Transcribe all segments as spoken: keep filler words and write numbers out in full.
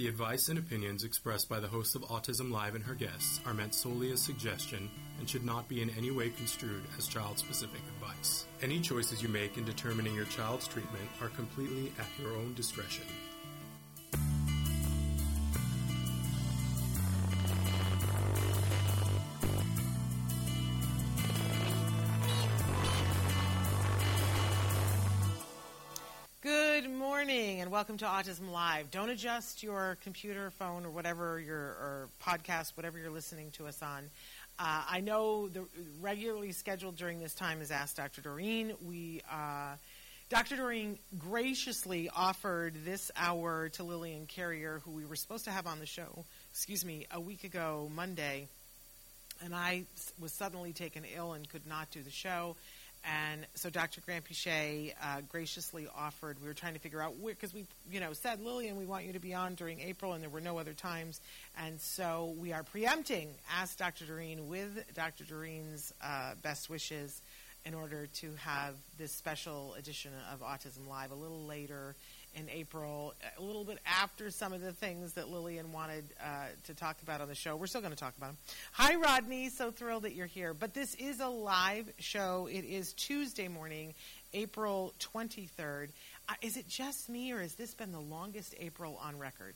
The advice and opinions expressed by the host of Autism Live and her guests are meant solely as suggestion and should not be in any way construed as child-specific advice. Any choices you make in determining your child's treatment are completely at your own discretion. And welcome to Autism Live. Don't adjust your computer, phone, or whatever your or podcast, whatever you're listening to us on. Uh, I know the regularly scheduled during this time is Ask Doctor Doreen. We, uh, Doctor Doreen graciously offered this hour to Lillian Carrier, who we were supposed to have on the show, excuse me, a week ago Monday, and I was suddenly taken ill and could not do the show. And so Doctor Grant Pichet uh, graciously offered, we were trying to figure out where, because we, you know, said, Lillian, we want you to be on during April, and there were no other times. And so we are preempting Ask Doctor Doreen with Doctor Doreen's uh, best wishes in order to have this special edition of Autism Live a little later in April, a little bit after some of the things that Lillian wanted uh, to talk about on the show. We're still going to talk about them. Hi, Rodney. So thrilled that you're here. But this is a live show. It is Tuesday morning, April twenty-third. Uh, is it just me, or has this been the longest April on record?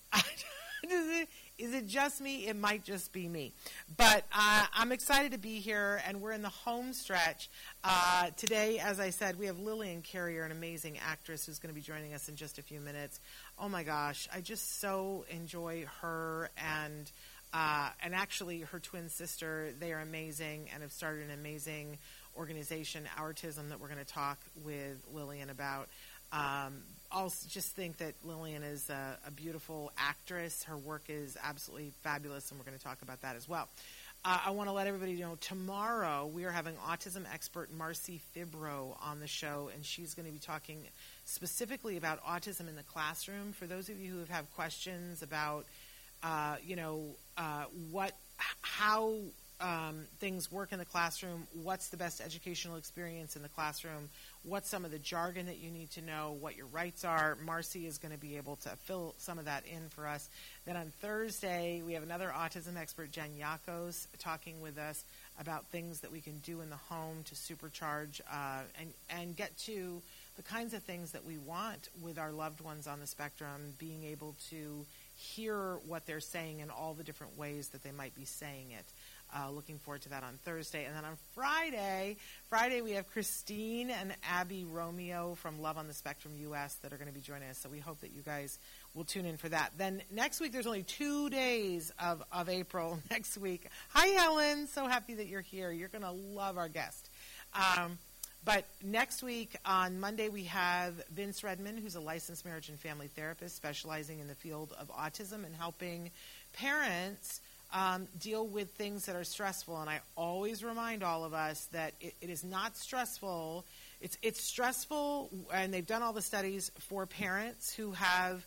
Is it, is it just me? It might just be me. But uh, I'm excited to be here, and we're in the home stretch. Uh, today, as I said, we have Lillian Carrier, an amazing actress who's going to be joining us in just a few minutes. Oh, my gosh. I just so enjoy her and uh, and actually her twin sister. They are amazing and have started an amazing organization, Autism, that we're going to talk with Lillian about. Um, also just think that Lillian is a, a beautiful actress. Her work is absolutely fabulous, and we're going to talk about that as well. Uh, I want to let everybody know tomorrow we are having autism expert Marcy Fibro on the show, and she's going to be talking specifically about autism in the classroom. For those of you who have questions about, uh, you know, uh, what, how um, things work in the classroom, what's the best educational experience in the classroom, what's some of the jargon that you need to know, what your rights are. Marcy is going to be able to fill some of that in for us. Then on Thursday, we have another autism expert, Jen Yakos, talking with us about things that we can do in the home to supercharge uh, and, and get to the kinds of things that we want with our loved ones on the spectrum, being able to hear what they're saying in all the different ways that they might be saying it. Uh, looking forward to that on Thursday. And then on Friday, Friday we have Christine and Abby Romeo from Love on the Spectrum U S that are going to be joining us. So we hope that you guys will tune in for that. Then next week, there's only two days of, of April next week. Hi, Helen. So happy that you're here. You're going to love our guest. Um, but next week, on Monday, we have Vince Redmond, who's a licensed marriage and family therapist specializing in the field of autism and helping parents Um, deal with things that are stressful. And I always remind all of us that it, it is not stressful. It's it's stressful, and they've done all the studies for parents who have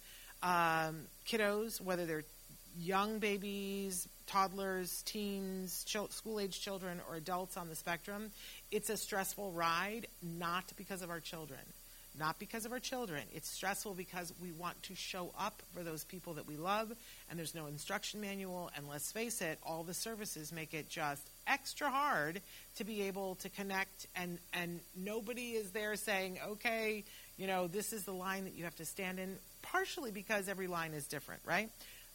um, kiddos, whether they're young babies, toddlers, teens, ch- school-age children, or adults on the spectrum. It's a stressful ride, not because of our children. Not because of our children. It's stressful because we want to show up for those people that we love, and there's no instruction manual, and let's face it, all the services make it just extra hard to be able to connect, and, and nobody is there saying, okay, you know, this is the line that you have to stand in, partially because every line is different, right?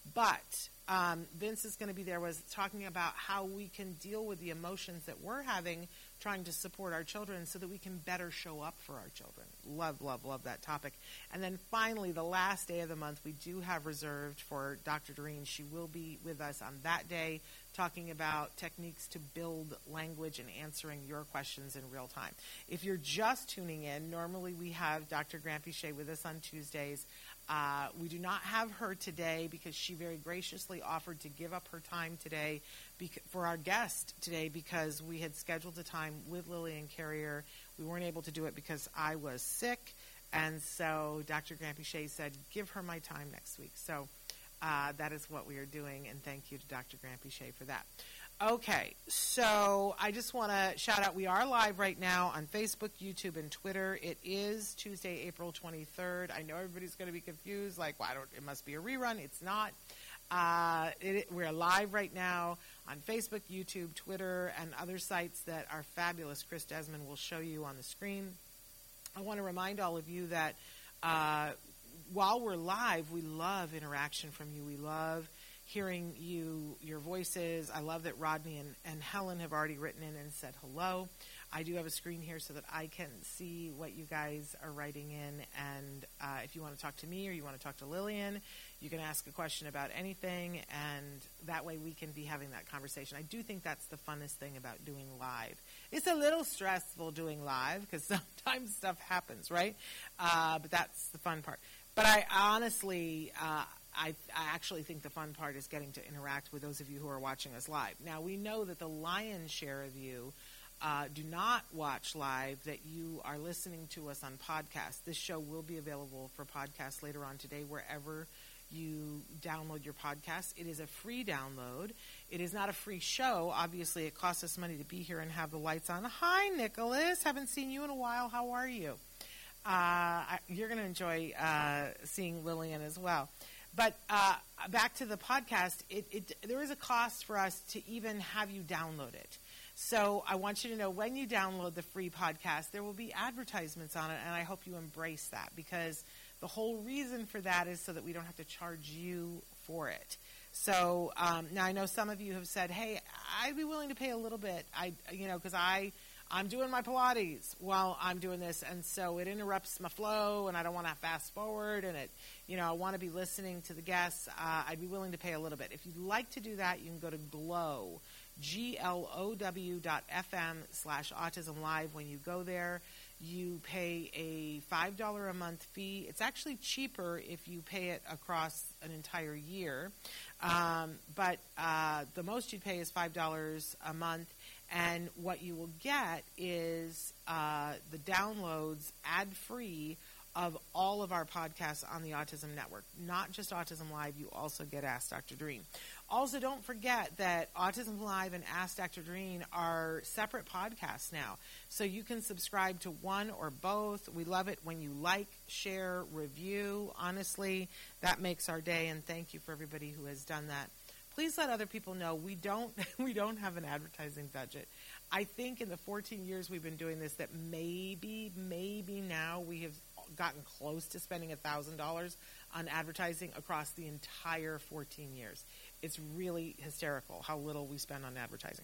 But um, Vince is going to be there was talking about how we can deal with the emotions that we're having trying to support our children so that we can better show up for our children. Love, love, love that topic. And then finally, the last day of the month, we do have reserved for Doctor Doreen. She will be with us on that day talking about techniques to build language and answering your questions in real time. If you're just tuning in, normally we have Doctor Grant Pichet with us on Tuesdays. Uh, we do not have her today because she very graciously offered to give up her time today bec- for our guest today because we had scheduled a time with Lillian Carrier. We weren't able to do it because I was sick, and so Doctor Grant Pichet said, give her my time next week. So uh, that is what we are doing, and thank you to Doctor Grant Pichet for that. Okay, so I just want to shout out, we are live right now on Facebook, YouTube, and Twitter. It is Tuesday, April twenty-third. I know everybody's going to be confused, like, well, I don't, it must be a rerun. It's not. Uh, it, we're live right now on Facebook, YouTube, Twitter, and other sites that are fabulous. Chris Desmond will show you on the screen. I want to remind all of you that uh, while we're live, we love interaction from you. We love hearing you, your voices. I love that Rodney and, and Helen have already written in and said hello. I do have a screen here so that I can see what you guys are writing in. And uh, if you want to talk to me or you want to talk to Lillian, you can ask a question about anything, and that way we can be having that conversation. I do think that's the funnest thing about doing live. It's a little stressful doing live because sometimes stuff happens, right? Uh, but that's the fun part. But I honestly... Uh, I, I actually think the fun part is getting to interact with those of you who are watching us live. Now, we know that the lion's share of you uh, do not watch live, that you are listening to us on podcast. This show will be available for podcast later on today, wherever you download your podcast. It is a free download. It is not a free show. Obviously, it costs us money to be here and have the lights on. Hi, Nicholas. Haven't seen you in a while. How are you? Uh, I, you're going to enjoy uh, seeing Lillian as well. But uh, back to the podcast, it, it, there is a cost for us to even have you download it. So I want you to know when you download the free podcast, there will be advertisements on it, and I hope you embrace that, because the whole reason for that is so that we don't have to charge you for it. So um, now I know some of you have said, hey, I'd be willing to pay a little bit, I, you know, because I... I'm doing my Pilates while I'm doing this, and so it interrupts my flow, and I don't want to fast forward, and it, you know, I want to be listening to the guests. Uh, I'd be willing to pay a little bit. If you'd like to do that, you can go to Glow, G L O W dot F M slash Autism Live. When you go there, you pay a five dollars a month fee. It's actually cheaper if you pay it across an entire year, um, but uh, the most you'd pay is five dollars a month. And what you will get is uh, the downloads ad-free of all of our podcasts on the Autism Network. Not just Autism Live, you also get Ask Doctor Doreen. Also, don't forget that Autism Live and Ask Doctor Doreen are separate podcasts now. So you can subscribe to one or both. We love it when you like, share, review. Honestly, that makes our day, and thank you for everybody who has done that. Please let other people know we don't we don't have an advertising budget. I think in the fourteen years we've been doing this that maybe, maybe now we have gotten close to spending one thousand dollars on advertising across the entire fourteen years. It's really hysterical how little we spend on advertising.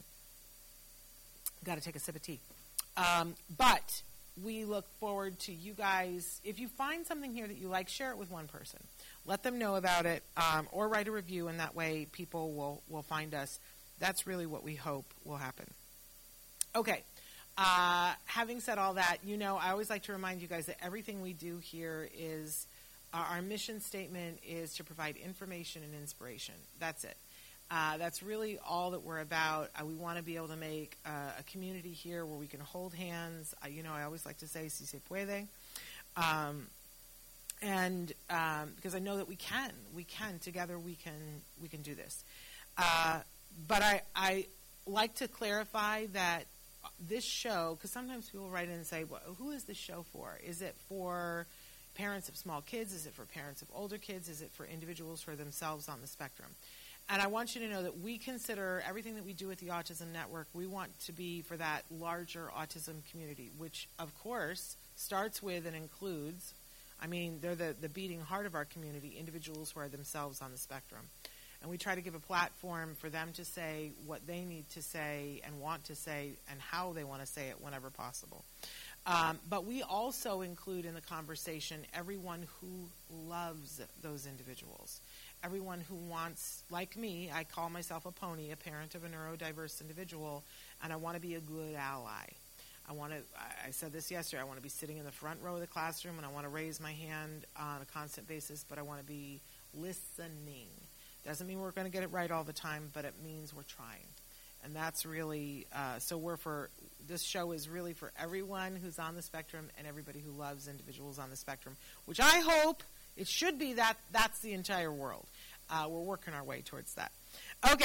Got to take a sip of tea. Um, but we look forward to you guys. If you find something here that you like, share it with one person. Let them know about it, um, or write a review, and that way people will, will find us. That's really what we hope will happen. Okay. Uh, having said all that, you know, I always like to remind you guys that everything we do here is, uh, our mission statement is to provide information and inspiration. That's it. Uh, that's really all that we're about. Uh, we want to be able to make uh, a community here where we can hold hands. Uh, you know, I always like to say, si se puede. Um, And um, because I know that we can, we can together, we can, we can do this. Uh, but I, I like to clarify that this show, because sometimes people write in and say, well, "Who is this show for? Is it for parents of small kids? Is it for parents of older kids? Is it for individuals for themselves on the spectrum?" And I want you to know that we consider everything that we do at the Autism Network, we want to be for that larger autism community, which of course starts with and includes. I mean, they're the, the beating heart of our community, individuals who are themselves on the spectrum. And we try to give a platform for them to say what they need to say and want to say and how they want to say it whenever possible. Um, but we also include in the conversation everyone who loves those individuals. Everyone who wants, like me, I call myself a pony, a parent of a neurodiverse individual, and I want to be a good ally. I want to, I said this yesterday, I want to be sitting in the front row of the classroom, and I want to raise my hand on a constant basis, but I want to be listening. Doesn't mean we're going to get it right all the time, but it means we're trying. And that's really, uh, so we're for, this show is really for everyone who's on the spectrum and everybody who loves individuals on the spectrum, which I hope it should be that that's the entire world. Uh, we're working our way towards that. Okay.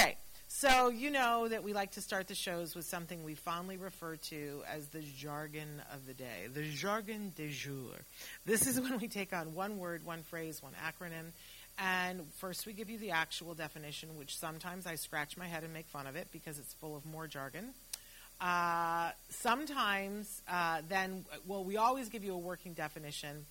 So you know that we like to start the shows with something we fondly refer to as the jargon of the day, the jargon du jour. This is when we take on one word, one phrase, one acronym, and first we give you the actual definition, which sometimes I scratch my head and make fun of it because it's full of more jargon. Uh, sometimes uh, then, well, we always give you a working definition,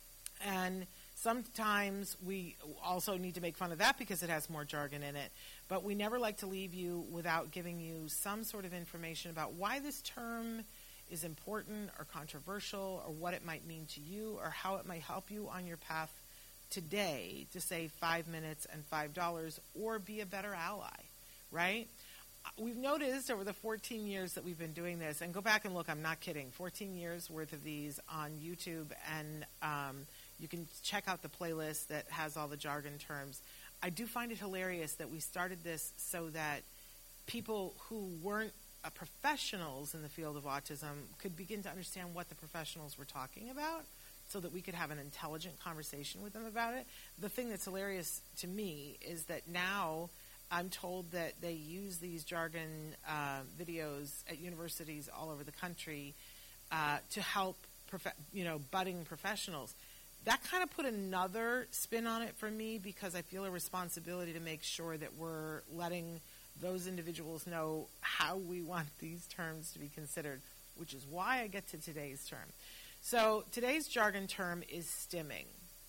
and sometimes we also need to make fun of that because it has more jargon in it. But we never like to leave you without giving you some sort of information about why this term is important or controversial or what it might mean to you or how it might help you on your path today to save five minutes and five dollars or be a better ally, right? We've noticed over the fourteen years that we've been doing this, and go back and look, I'm not kidding, fourteen years worth of these on YouTube, and um, you can check out the playlist that has all the jargon terms. I do find it hilarious that we started this so that people who weren't uh, professionals in the field of autism could begin to understand what the professionals were talking about so that we could have an intelligent conversation with them about it. The thing that's hilarious to me is that now I'm told that they use these jargon uh, videos at universities all over the country uh, to help prof- you know, budding professionals. That kind of put another spin on it for me because I feel a responsibility to make sure that we're letting those individuals know how we want these terms to be considered, which is why I get to today's term. So today's jargon term is stimming.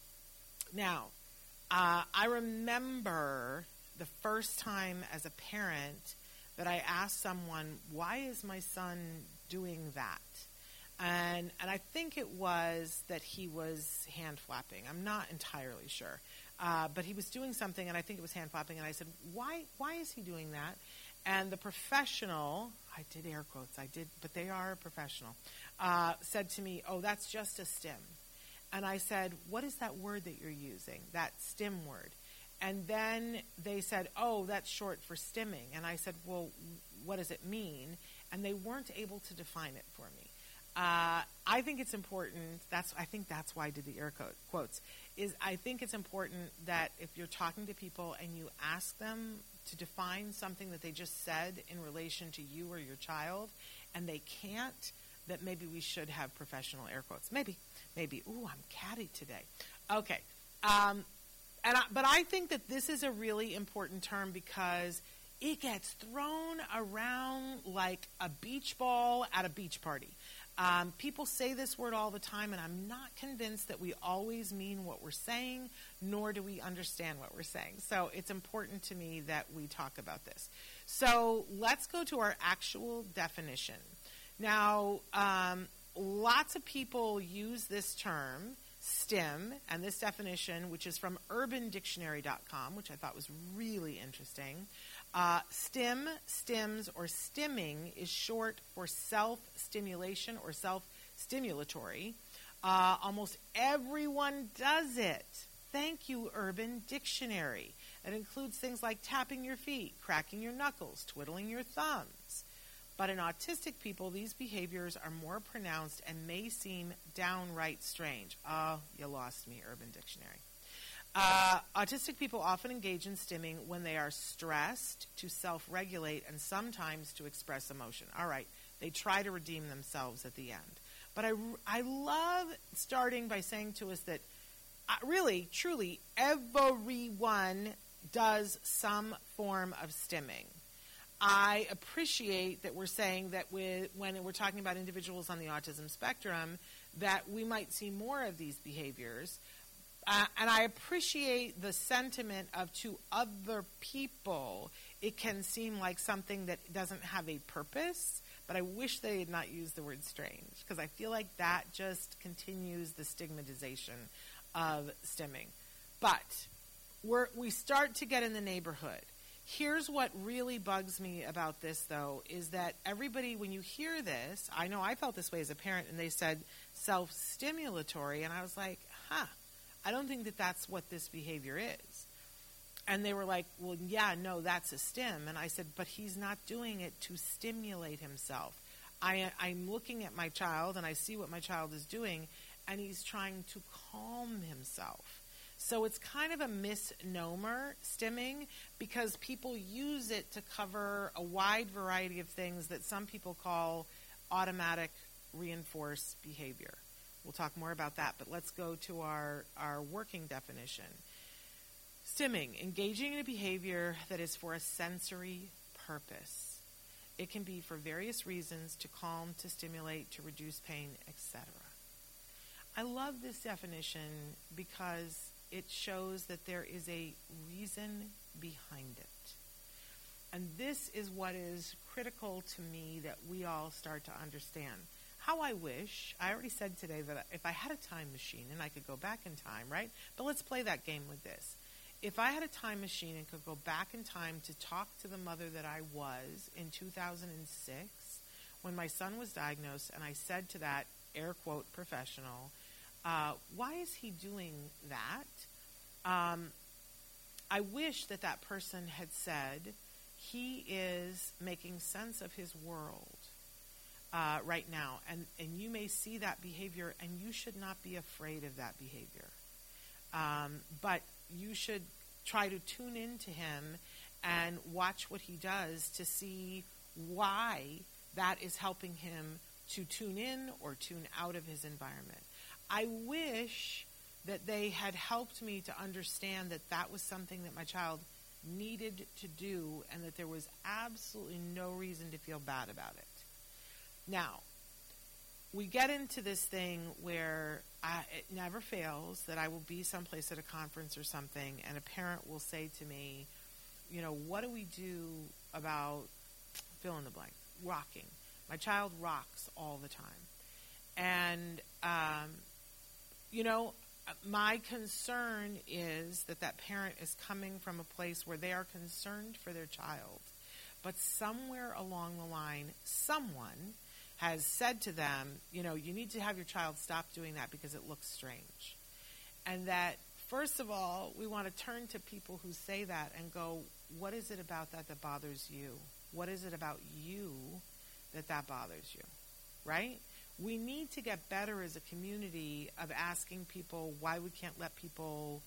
Now, uh, I remember the first time as a parent that I asked someone, why is my son doing that? And and I think it was that he was hand flapping. I'm not entirely sure. Uh, but he was doing something, and I think it was hand flapping. And I said, why why is he doing that? And the professional, I did air quotes, I did, but they are a professional, uh, said to me, oh, that's just a stim. And I said, what is that word that you're using, that stim word? And then they said, oh, that's short for stimming. And I said, well, what does it mean? And they weren't able to define it for me. Uh, I think it's important, that's, I think that's why I did the air quote, quotes, is I think it's important that if you're talking to people and you ask them to define something that they just said in relation to you or your child, and they can't, that maybe we should have professional air quotes. Maybe, maybe. Ooh, I'm catty today. Okay. Um, and I, but I think that this is a really important term because it gets thrown around like a beach ball at a beach party. Um, people say this word all the time, and I'm not convinced that we always mean what we're saying, nor do we understand what we're saying. So it's important to me that we talk about this. So let's go to our actual definition. Now, um, lots of people use this term, STEM, and this definition, which is from urban dictionary dot com, which I thought was really interesting. Uh, STEM, stims, or stimming is short for self-stimulation or self-stimulatory. Uh, almost everyone does it. Thank you, Urban Dictionary. It includes things like tapping your feet, cracking your knuckles, twiddling your thumbs. But in autistic people, these behaviors are more pronounced and may seem downright strange. Oh, you lost me, Urban Dictionary. Uh, autistic people often engage in stimming when they are stressed, to self-regulate, and sometimes to express emotion. All right, they try to redeem themselves at the end. But I, I love starting by saying to us that uh, really, truly, everyone does some form of stimming. I appreciate that we're saying that with, when we're talking about individuals on the autism spectrum, that we might see more of these behaviors. Uh, and I appreciate the sentiment of to other people, it can seem like something that doesn't have a purpose, but I wish they had not used the word strange, because I feel like that just continues the stigmatization of stimming. But we're, we start to get in the neighborhood. Here's what really bugs me about this, though, is that everybody, when you hear this, I know I felt this way as a parent, and they said self-stimulatory, and I was like, huh. I don't think that that's what this behavior is. And they were like, well, yeah, no, that's a stim. And I said, but he's not doing it to stimulate himself. I, I'm looking at my child, and I see what my child is doing, and he's trying to calm himself. So it's kind of a misnomer, stimming, because people use it to cover a wide variety of things that some people call automatic reinforced behavior. We'll talk more about that, but let's go to our, our working definition. Stimming, engaging in a behavior that is for a sensory purpose. It can be for various reasons, to calm, to stimulate, to reduce pain, et cetera. I love this definition because it shows that there is a reason behind it. And this is what is critical to me that we all start to understand. How I wish, I already said today that if I had a time machine and I could go back in time, right? But let's play that game with this. If I had a time machine and could go back in time to talk to the mother that I was in two thousand six, when my son was diagnosed, and I said to that, air quote, professional, uh, why is he doing that? Um, I wish that that person had said, he is making sense of his world uh, right now, and, and you may see that behavior, and you should not be afraid of that behavior. Um, but you should try to tune into him and watch what he does to see why that is helping him to tune in or tune out of his environment. I wish that they had helped me to understand that that was something that my child needed to do and that there was absolutely no reason to feel bad about it. Now, we get into this thing where I, it never fails that I will be someplace at a conference or something, and a parent will say to me, you know, what do we do about fill in the blank, rocking? My child rocks all the time. And, um, you know, my concern is that that parent is coming from a place where they are concerned for their child. But somewhere along the line, someone has said to them, you know, you need to have your child stop doing that because it looks strange. And that, first of all, we want to turn to people who say that and go, what is it about that that bothers you? What is it about you that that bothers you, right? We need to get better as a community of asking people why we can't let people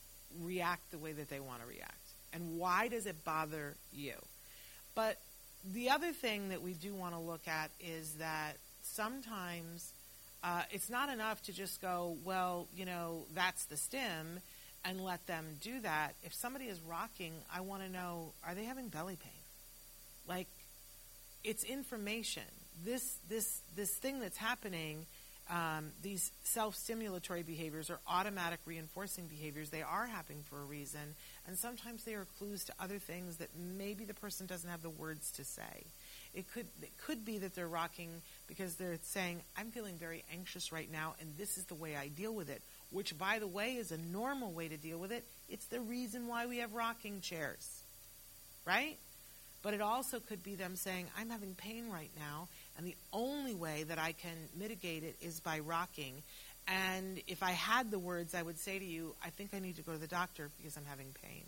react the way that they want to react. And why does it bother you? But the other thing that we do want to look at is that sometimes uh, it's not enough to just go, well, you know, that's the stim, and let them do that. If somebody is rocking, I want to know, are they having belly pain? Like, it's information. This this this thing that's happening, um, these self-stimulatory behaviors or automatic reinforcing behaviors, they are happening for a reason, and sometimes they are clues to other things that maybe the person doesn't have the words to say. It could it could be that they're rocking because they're saying, I'm feeling very anxious right now, and this is the way I deal with it, which, by the way, is a normal way to deal with it. It's the reason why we have rocking chairs, right? But it also could be them saying, I'm having pain right now, and the only way that I can mitigate it is by rocking. And if I had the words, I would say to you, I think I need to go to the doctor because I'm having pain.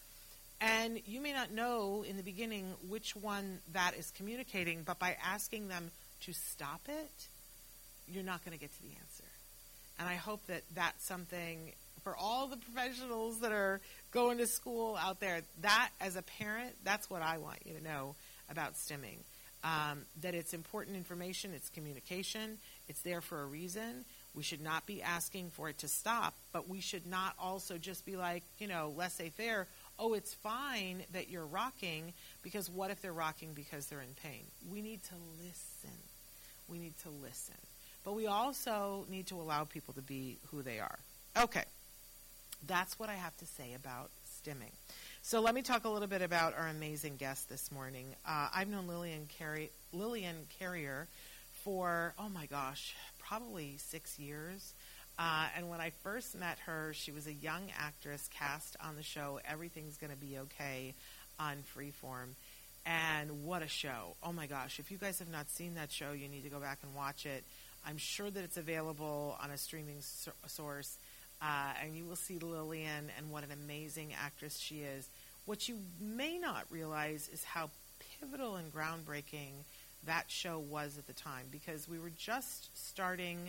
And you may not know in the beginning which one that is communicating, but by asking them to stop it, you're not going to get to the answer. And I hope that that's something for all the professionals that are going to school out there, that as a parent, that's what I want you to know about stimming. Um, that it's important information, it's communication, it's there for a reason. We should not be asking for it to stop, but we should not also just be like, you know, laissez-faire, oh, it's fine that you're rocking, because what if they're rocking because they're in pain? We need to listen. We need to listen. But we also need to allow people to be who they are. Okay. That's what I have to say about stimming. So let me talk a little bit about our amazing guest this morning. Uh, I've known Lillian, Carri- Lillian Carrier for, oh my gosh, probably six years. Uh, and when I first met her, she was a young actress cast on the show Everything's Gonna Be Okay on Freeform. And what a show. Oh my gosh, if you guys have not seen that show, you need to go back and watch it. I'm sure that it's available on a streaming so- source. Uh, and you will see Lillian and what an amazing actress she is. What you may not realize is how pivotal and groundbreaking that show was at the time, because we were just starting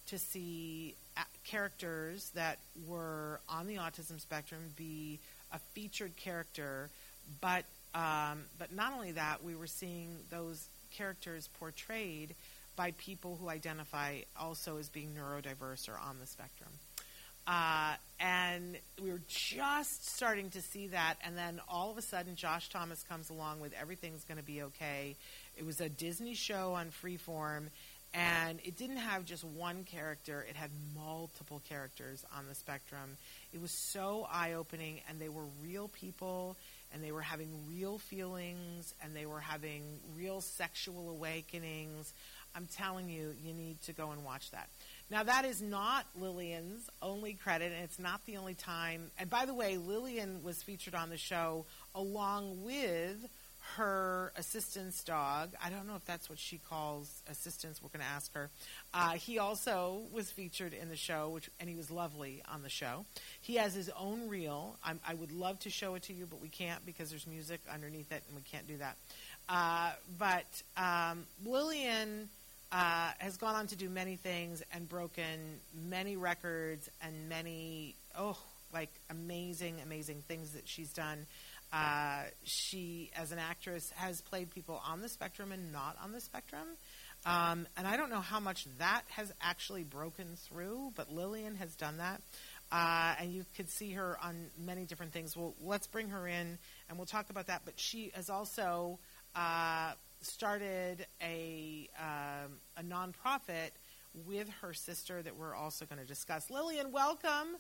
to see a- characters that were on the autism spectrum be a featured character, but um, but not only that, we were seeing those characters portrayed by people who identify also as being neurodiverse or on the spectrum. Uh, and we were just starting to see that, and then all of a sudden Josh Thomas comes along with Everything's Gonna Be Okay. It was a Disney show on Freeform, and it didn't have just one character, it had multiple characters on the spectrum. It was so eye-opening, and they were real people, and they were having real feelings, and they were having real sexual awakenings. I'm telling you, you need to go and watch that. Now, that is not Lillian's only credit, and it's not the only time. And by the way, Lillian was featured on the show along with her assistant's dog. I don't know if that's what she calls assistants. We're going to ask her. Uh, he also was featured in the show, which, and he was lovely on the show. He has his own reel. I'm, I would love to show it to you, but we can't because there's music underneath it, and we can't do that. Uh, but um, Lillian uh, has gone on to do many things and broken many records and many, oh, like amazing, amazing things that she's done. Uh, she, as an actress, has played people on the spectrum and not on the spectrum. Um, and I don't know how much that has actually broken through, but Lillian has done that. Uh, and you could see her on many different things. Well, let's bring her in, and we'll talk about that. But she has also uh, started a, um, a nonprofit with her sister that we're also going to discuss. Lillian, welcome.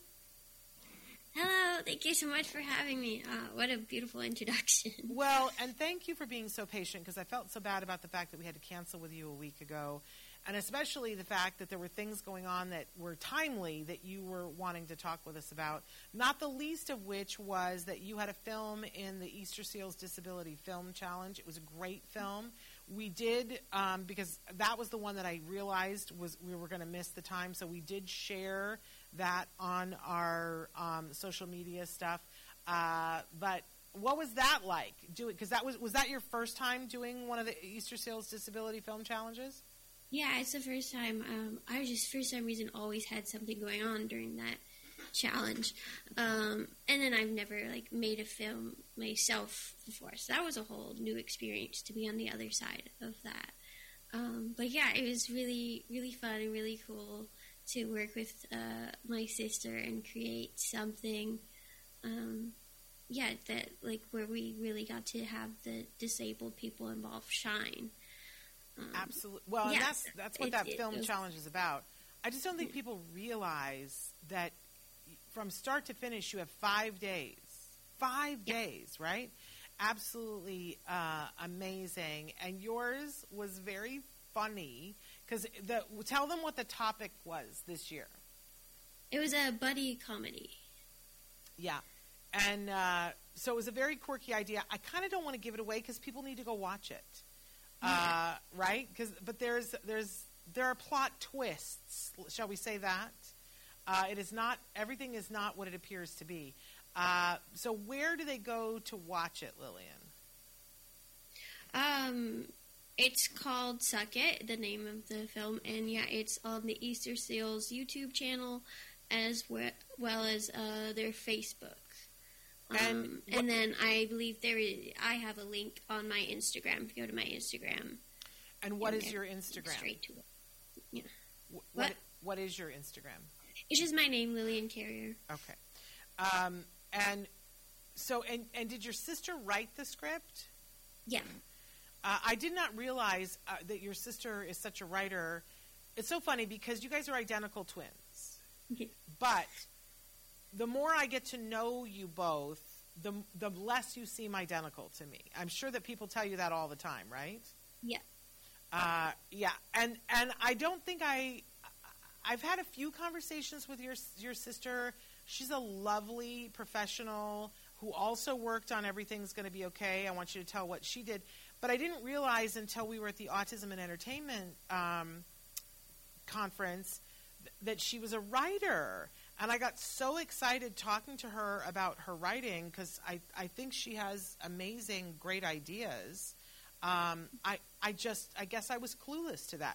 Hello, thank you so much for having me. Uh, what a beautiful introduction. Well, and thank you for being so patient, because I felt so bad about the fact that we had to cancel with you a week ago, and especially the fact that there were things going on that were timely that you were wanting to talk with us about, not the least of which was that you had a film in the Easter Seals Disability Film Challenge. It was a great film. We did, um, because that was the one that I realized was we were going to miss the time, so we did share that on our um, social media stuff. Uh, but what was that like? Doing because that was was that your first time doing one of the Easter Seals Disability Film Challenges? Yeah, it's the first time. Um, I just, for some reason, always had something going on during that challenge. Um, and then I've never, like, made a film myself before. So that was a whole new experience to be on the other side of that. Um, but, yeah, it was really, really fun and really cool to work with uh, my sister and create something, um, yeah, that, like, where we really got to have the disabled people involved shine. Um, Absolutely. Well, yeah, and that's that's what it, that it, film it was, challenge is about. I just don't think people realize that from start to finish you have five days. Five yeah. days, right? Absolutely uh, amazing. And yours was very funny because the tell them what the topic was this year. It was a buddy comedy. Yeah. And uh, so it was a very quirky idea. I kind of don't want to give it away because people need to go watch it. Uh, right? Because but there's there's there are plot twists. Shall we say that? Uh, it is not everything is not what it appears to be. Uh, so where do they go to watch it, Lillian? Um, it's called Suck It, the name of the film, and yeah, it's on the Easter Seals YouTube channel as we- well as uh, their Facebook. And, um, and then I believe there is, I have a link on my Instagram. If you go to my Instagram. And what and is your Instagram? Straight to it. Yeah. Wh- what? What? What is your Instagram? It's just my name, Lillian Carrier. Okay. Um, and so, and, and did your sister write the script? Yeah. Uh, I did not realize uh, that your sister is such a writer. It's so funny because you guys are identical twins. Yeah. But the more I get to know you both, the the less you seem identical to me. I'm sure that people tell you that all the time, right? Yeah. Uh, yeah, and and I don't think I. I've had a few conversations with your your sister. She's a lovely professional who also worked on Everything's Gonna Be Okay. I want you to tell what she did, but I didn't realize until we were at the Autism and Entertainment um, conference th- that she was a writer. And I got so excited talking to her about her writing because I, I think she has amazing, great ideas. Um, I I just I guess I was clueless to that.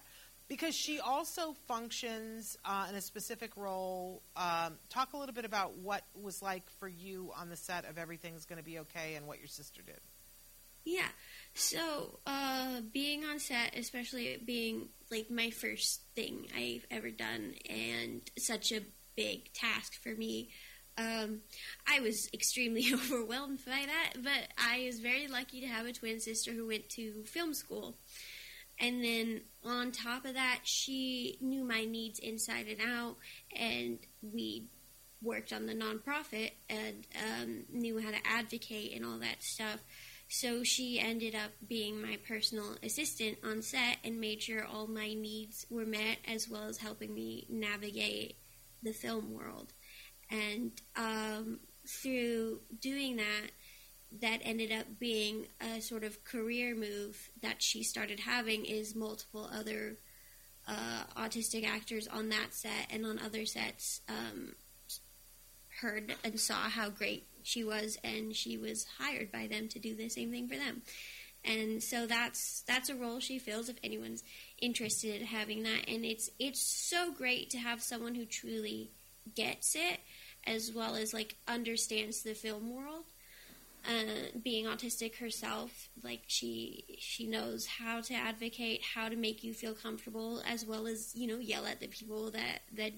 Because she also functions uh, in a specific role. Um, talk a little bit about what was like for you on the set of Everything's Gonna Be Okay and what your sister did. Yeah. So, uh, being on set, especially it being like my first thing I've ever done and such a big task for me, um, I was extremely overwhelmed by that, but I was very lucky to have a twin sister who went to film school. And then on top of that, she knew my needs inside and out, and we worked on the nonprofit and um, knew how to advocate and all that stuff. So she ended up being my personal assistant on set and made sure all my needs were met, as well as helping me navigate the film world. And um, through doing that, that ended up being a sort of career move that she started having is multiple other uh, autistic actors on that set and on other sets um, heard and saw how great she was, and she was hired by them to do the same thing for them. And so that's that's a role she fills if anyone's interested in having that. And it's it's so great to have someone who truly gets it, as well as like understands the film world. Uh, being autistic herself, like she she knows how to advocate, how to make you feel comfortable, as well as, you know, yell at the people that that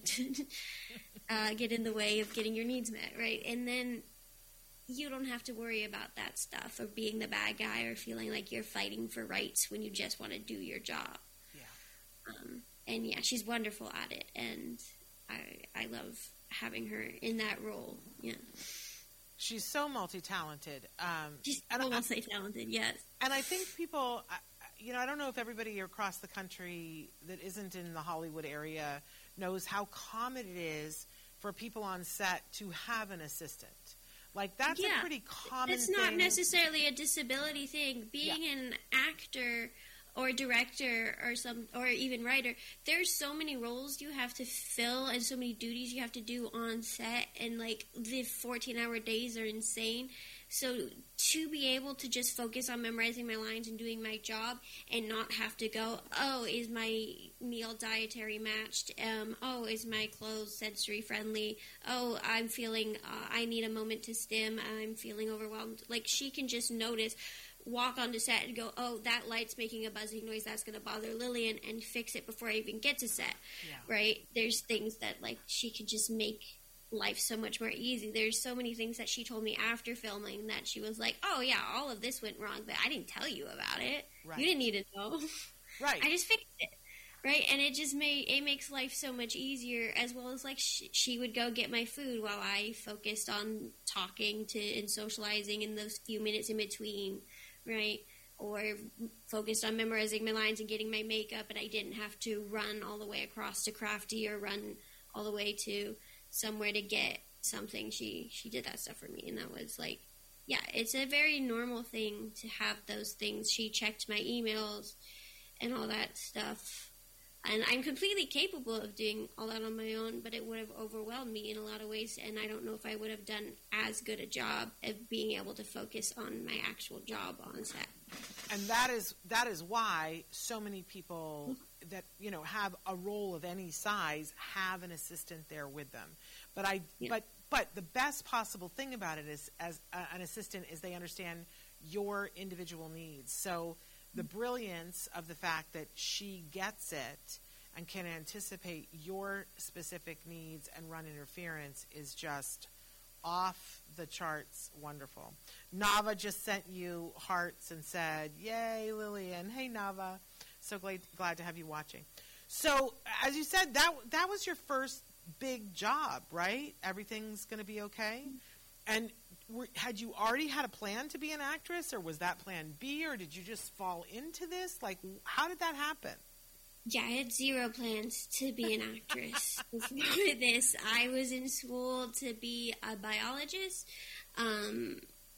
uh, get in the way of getting your needs met, right? And then you don't have to worry about that stuff, or being the bad guy, or feeling like you're fighting for rights when you just want to do your job. Yeah. Um, and yeah, she's wonderful at it, and I I love having her in that role. Yeah. She's so multi-talented. Um, She's and so I, multi-talented, yes. And I think people, you know, I don't know if everybody across the country that isn't in the Hollywood area knows how common it is for people on set to have an assistant. Like, that's yeah. a pretty common It's thing. not necessarily a disability thing. Being yeah. an actor or director or some or even writer, there's so many roles you have to fill and so many duties you have to do on set, and like the fourteen hour days are insane. So to be able to just focus on memorizing my lines and doing my job and not have to go, oh, is my meal dietary matched? Um, oh, is my clothes sensory friendly? Oh, I'm feeling, uh, I need a moment to stim. I'm feeling overwhelmed. Like, she can just notice, walk onto set and go, oh, that light's making a buzzing noise, that's going to bother Lillian, and fix it before I even get to set, yeah. right? There's things that, like, she could just make life so much more easy. There's so many things that she told me after filming that she was like, oh, yeah, all of this went wrong, but I didn't tell you about it. Right. You didn't need to know. Right. I just fixed it. Right, and it just made it makes life so much easier, as well as like she, she would go get my food while I focused on talking to and socializing in those few minutes in between, right? Or focused on memorizing my lines and getting my makeup, and I didn't have to run all the way across to Crafty or run all the way to somewhere to get something. She she did that stuff for me, and that was like, yeah, it's a very normal thing to have those things. She checked my emails and all that stuff. And I'm completely capable of doing all that on my own, but it would have overwhelmed me in a lot of ways, and I don't know if I would have done as good a job of being able to focus on my actual job on set. And that is that is why so many people that, you know, have a role of any size have an assistant there with them. But I Yeah. but but the best possible thing about it is, as uh, an assistant, is they understand your individual needs. So the brilliance of the fact that she gets it and can anticipate your specific needs and run interference is just off the charts wonderful. Nava just sent you hearts and said, yay, Lillian. Hey, Nava. So glad, glad to have you watching. So, as you said, that that was your first big job, right? Everything's going to be okay? And were, had you already had a plan to be an actress, or was that plan B, or did you just fall into this? Like, how did that happen? Yeah, I had zero plans to be an actress before this. I was in school to be a biologist. Um,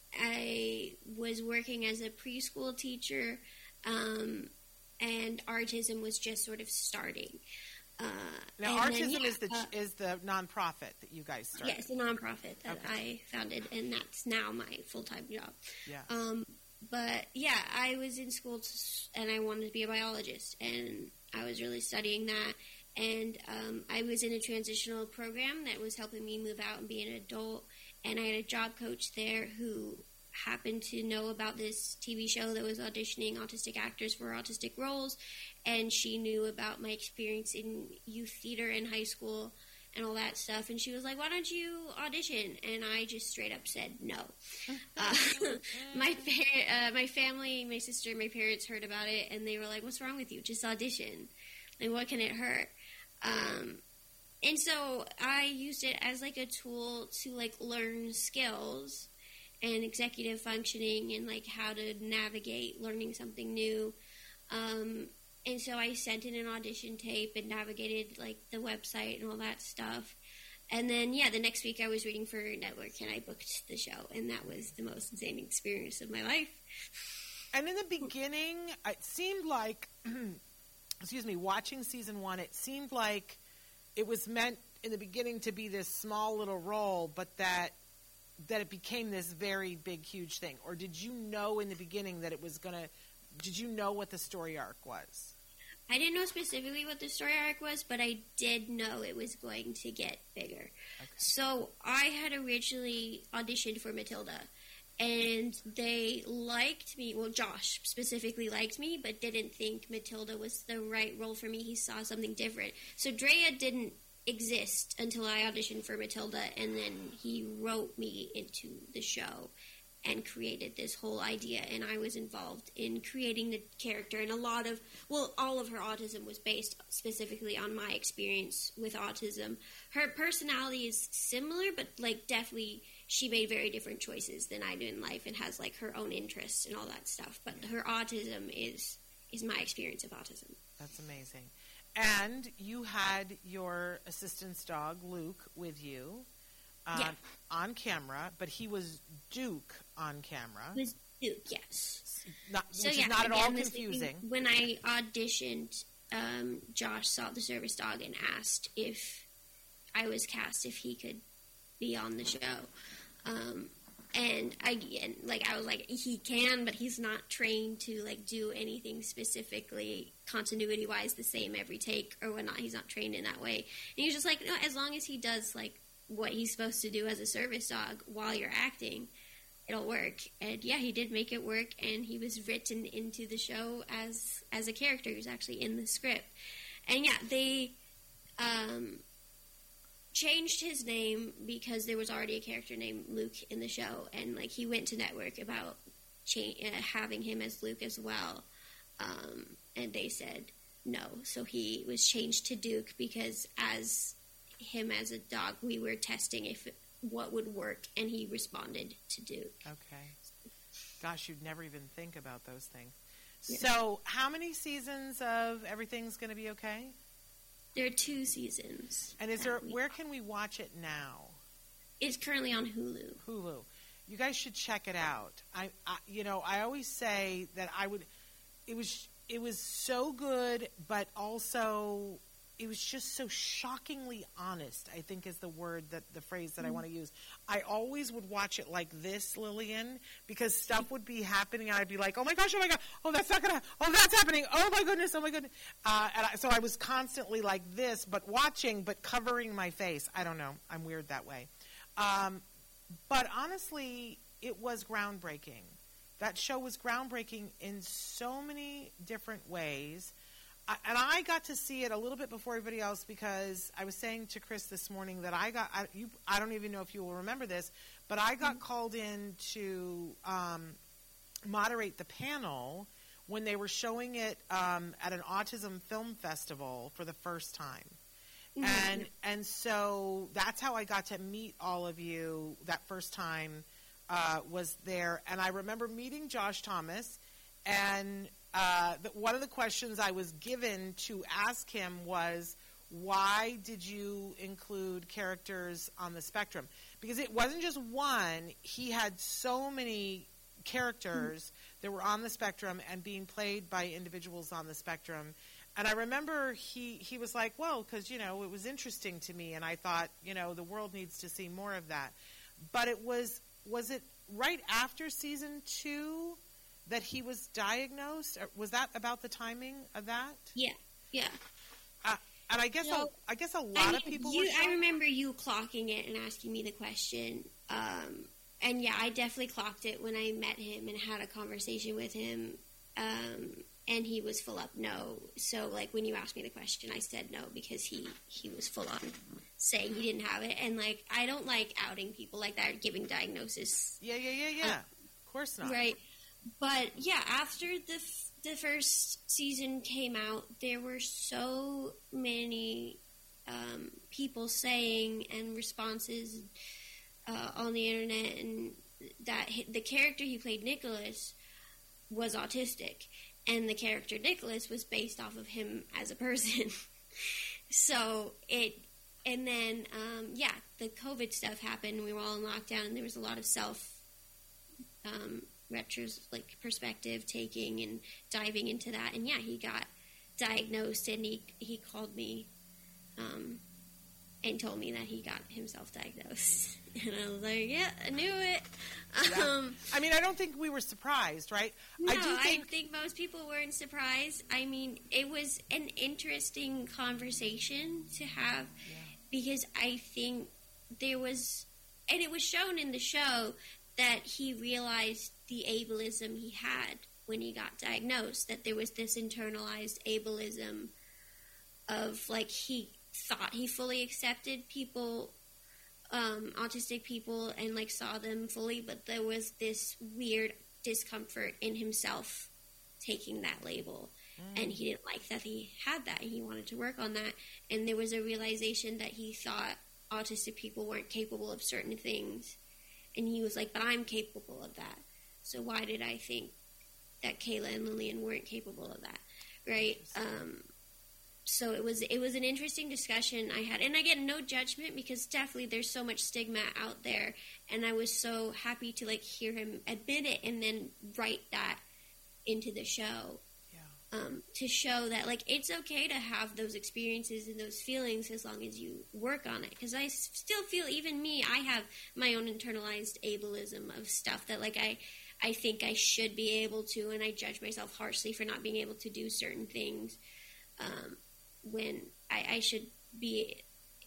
I was working as a preschool teacher, um, and autism was just sort of starting. Uh, now, and Autism then, yeah, is the uh, is the nonprofit that you guys started. Yeah, it's a nonprofit that Okay. I founded, and that's now my full-time job. Yeah. Um, but, yeah, I was in school, to, and I wanted to be a biologist, and I was really studying that. And um, I was in a transitional program that was helping me move out and be an adult. And I had a job coach there who happened to know about this T V show that was auditioning autistic actors for autistic roles. And she knew about my experience in youth theater in high school and all that stuff. And she was like, why don't you audition? And I just straight up said no. uh, my par- uh, my family, my sister, my parents heard about it, and they were like, what's wrong with you? Just audition. Like, what can it hurt? Um, and so I used it as, like, a tool to, like, learn skills and executive functioning and, like, how to navigate learning something new. Um, and so I sent in an audition tape and navigated, like, the website and all that stuff. And then, yeah, the next week I was reading for Network, and I booked the show, and that was the most insane experience of my life. And in the beginning, it seemed like... excuse me, watching season one, it seemed like it was meant in the beginning to be this small little role, but that that it became this very big, huge thing. Or did you know in the beginning that it was going to, did you know what the story arc was? I didn't know specifically what the story arc was, but I did know it was going to get bigger. Okay. So I had originally auditioned for Matilda. And they liked me, well, Josh specifically liked me, but didn't think Matilda was the right role for me. He saw something different. So Drea didn't exist until I auditioned for Matilda, and then he wrote me into the show and created this whole idea, and I was involved in creating the character. And a lot of, well, all of her autism was based specifically on my experience with autism. Her personality is similar, but, like, definitely... she made very different choices than I do in life and has, like, her own interests and all that stuff. But her autism is is my experience of autism. That's amazing. And you had your assistant's dog, Luke, with you uh, yeah. on camera, but he was Duke on camera. He was Duke, yes. Not, so, which yeah, is not at again, all confusing. When I auditioned, um, Josh saw the service dog and asked if I was cast, if he could be on the show. Um, and I, and, like, I was like, he can, but he's not trained to, like, do anything specifically continuity-wise the same every take or whatnot. He's not trained in that way. And he was just like, no, as long as he does, like, what he's supposed to do as a service dog while you're acting, it'll work. And, yeah, he did make it work, and he was written into the show as, as a character. He was actually in the script. And, yeah, they, um... changed his name because there was already a character named Luke in the show, and, like, he went to Network about cha- uh, having him as Luke as well, um, and they said no, so he was changed to Duke because as him as a dog, we were testing if it, what would work, and he responded to Duke. Okay. Gosh, you'd never even think about those things. Yeah. So how many seasons of Everything's Going to Be Okay? There are two seasons. And is there? Where can we watch it now? It's currently on Hulu. Hulu. You guys should check it out. I, I, you know, I always say that I would. It was, it was so good, but also it was just so shockingly honest, I think is the word that the phrase that mm-hmm. I want to use. I always would watch it like this, Lillian, because stuff would be happening and I'd be like, oh my gosh, oh my God, oh that's not going to, oh that's happening, oh my goodness, oh my goodness. Uh, and I, so I was constantly like this, but watching, but covering my face. I don't know. I'm weird that way. Um, but honestly, it was groundbreaking. That show was groundbreaking in so many different ways. And I got to see it a little bit before everybody else because I was saying to Chris this morning that I got, I, you, I don't even know if you will remember this, but I got mm-hmm. called in to um, moderate the panel when they were showing it um, at an autism film festival for the first time. Mm-hmm. And and so that's how I got to meet all of you that first time uh, was there. And I remember meeting Josh Thomas and Uh, the, one of the questions I was given to ask him was, why did you include characters on the spectrum? Because it wasn't just one. He had so many characters mm-hmm. that were on the spectrum and being played by individuals on the spectrum. And I remember he, he was like, well, because, you know, it was interesting to me. And I thought, you know, the world needs to see more of that. But it was, was it right after season two that he was diagnosed? Was that about the timing of that? Yeah. Yeah. Uh, and I guess So, a, I guess a lot I mean, of people. You, were I shocked. remember you clocking it and asking me the question. Um, and yeah, I definitely clocked it when I met him and had a conversation with him. Um, and he was full up no. So like when you asked me the question, I said no because he, he was full on saying he didn't have it. And like, I don't like outing people like that, giving diagnosis. Yeah, yeah, yeah, yeah. Uh, of course not. Right. But yeah, after the f- the first season came out, there were so many um, people saying and responses uh, on the internet, and that hi- the character he played, Nicholas, was autistic, and the character Nicholas was based off of him as a person. So it, and then um, yeah, the COVID stuff happened. We were all in lockdown, and there was a lot of self. Um, retros like perspective taking and diving into that, and yeah, he got diagnosed, and he he called me um, and told me that he got himself diagnosed, and I was like, yeah, I knew it. Yeah. Um, I mean, I don't think we were surprised, right? no, I do think. I think most people weren't surprised. I mean, it was an interesting conversation to have Yeah. because I think there was, and it was shown in the show that he realized the ableism he had when he got diagnosed, that there was this internalized ableism of, like, he thought he fully accepted people, um, autistic people, and, like, saw them fully, but there was this weird discomfort in himself taking that label, mm. and he didn't like that he had that, and he wanted to work on that, and there was a realization that he thought autistic people weren't capable of certain things. And he was like, but I'm capable of that. So why did I think that Kayla and Lillian weren't capable of that? Right? Um, so it was it was an interesting discussion I had. And again, no judgment, because definitely there's so much stigma out there. And I was so happy to like hear him admit it and then write that into the show. Um, to show that, like, it's okay to have those experiences and those feelings as long as you work on it. Because I still feel, even me, I have my own internalized ableism of stuff that, like, I, I think I should be able to, and I judge myself harshly for not being able to do certain things um, when I, I should be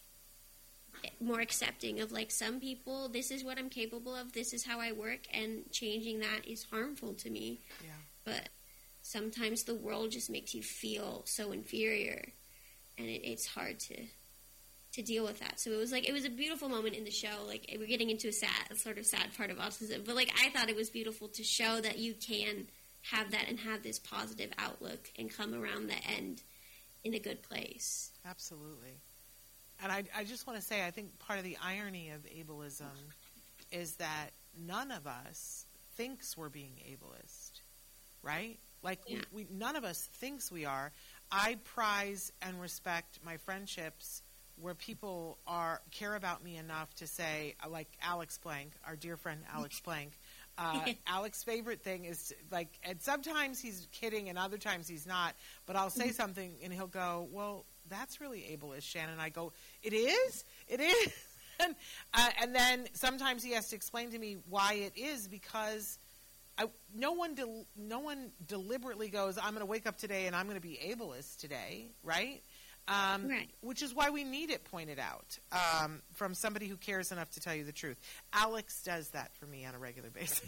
more accepting of, like, some people, this is what I'm capable of, this is how I work, and changing that is harmful to me. Yeah. But sometimes the world just makes you feel so inferior, and it, it's hard to to deal with that. So it was like it was a beautiful moment in the show. Like, we're getting into a sad, sort of sad part of autism, but like I thought it was beautiful to show that you can have that and have this positive outlook and come around the end in a good place. Absolutely. And I, I just want to say, I think part of the irony of ableism is that none of us thinks we're being ableist, right? Like, Yeah. we, we, none of us thinks we are. I prize and respect my friendships where people are care about me enough to say, like Alex Blank, our dear friend Alex Blank. Uh, Alex's favorite thing is, to, like, and sometimes he's kidding and other times he's not, but I'll say something and he'll go, well, that's really ableist, Shannon. And I go, it is? It is? and, uh, and then sometimes he has to explain to me why it is, because I, no one del- no one deliberately goes, I'm going to wake up today and I'm going to be ableist today, right? Um, Right. Which is why we need it pointed out um, from somebody who cares enough to tell you the truth. Alex does that for me on a regular basis.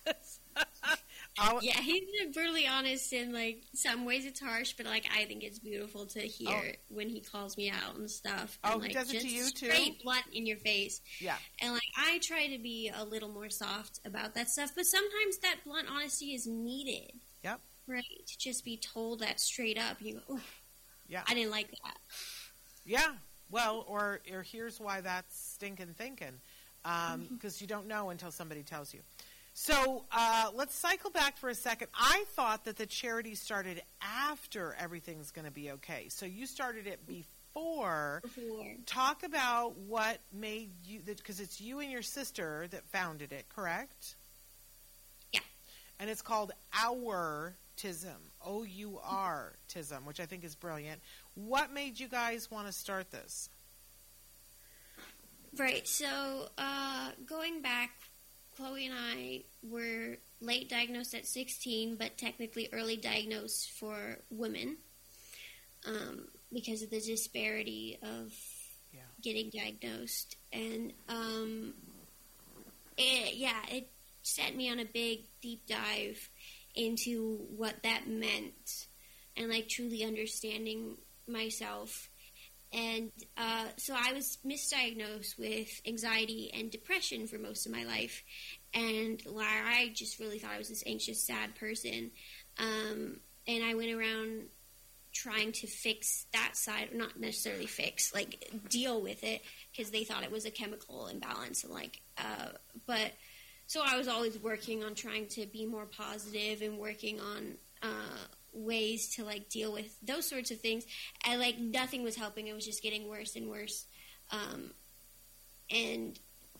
I'll, Yeah, he's brutally honest in, like, some ways it's harsh, but, like, I think it's beautiful to hear Oh. when he calls me out and stuff. Oh, and, he like, does it to just you, too? straight blunt in your face. Yeah. And, like, I try to be a little more soft about that stuff, but sometimes that blunt honesty is needed. Yep. Right? To just be told that straight up. And you go, oof, Yeah. I didn't like that. Yeah. Well, or, or here's why that's stinking thinking, because um, you don't know until somebody tells you. So uh, let's cycle back for a second. I thought that the charity started after Everything's Going to Be Okay. So you started it before. Before. Talk about what made you, because it's you and your sister that founded it, correct? Yeah. And it's called Our-tism, O U R tism, which I think is brilliant. What made you guys want to start this? Right. So uh, going back, Chloe and I were late diagnosed at sixteen, but technically early diagnosed for women. um, because of the disparity of Yeah. getting diagnosed. And, um, it, yeah, it set me on a big, deep dive into what that meant and, like, truly understanding myself. And uh, so I was misdiagnosed with anxiety and depression for most of my life. And I just really thought I was this anxious, sad person. Um, and I went around trying to fix that side, not necessarily fix, like deal with it, because they thought it was a chemical imbalance. And like, uh, but so I was always working on trying to be more positive and working on uh, ways to like deal with those sorts of things. And like nothing was helping; it was just getting worse and worse. Um, and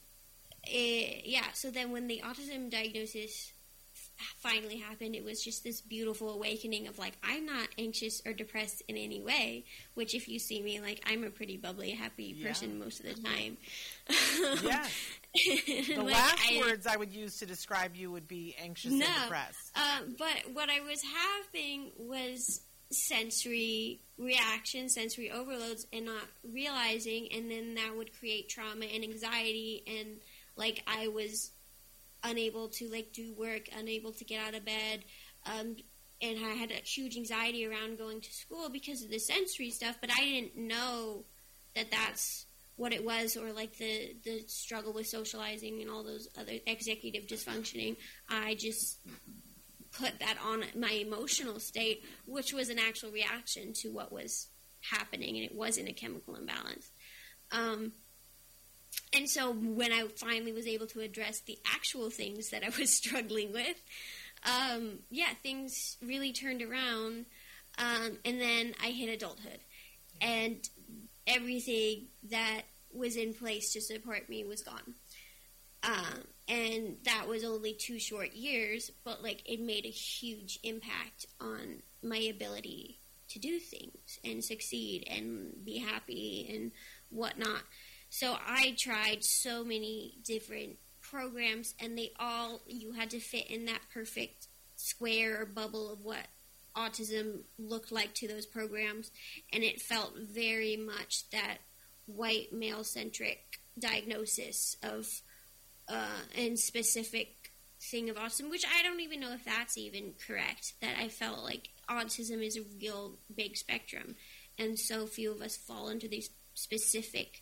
it, yeah, so then when the autism diagnosis finally happened, it was just this beautiful awakening of like, I'm not anxious or depressed in any way, which if you see me, like, I'm a pretty bubbly, happy Yeah. person most of the time. Yeah. The Like, last I- words I would use to describe you would be anxious No. and depressed. Uh, but what I was having was sensory reactions, sensory overloads, and not realizing, and then that would create trauma and anxiety, and like I was unable to like do work, unable to get out of bed, um, and I had a huge anxiety around going to school because of the sensory stuff, but I didn't know that that's what it was, or like the, the struggle with socializing and all those other executive dysfunctioning. I just put that on my emotional state, which was an actual reaction to what was happening, and it wasn't a chemical imbalance. Um, and so when I finally was able to address the actual things that I was struggling with, um, yeah, things really turned around. Um, and then I hit adulthood, and everything that was in place to support me was gone. Um, and that was only two short years, but like it made a huge impact on my ability to do things and succeed and be happy and whatnot. So I tried so many different programs, and they all, you had to fit in that perfect square or bubble of what autism looked like to those programs, and it felt very much that white male-centric diagnosis of uh, and specific thing of autism, which I don't even know if that's even correct, that I felt like autism is a real big spectrum, and so few of us fall into these specific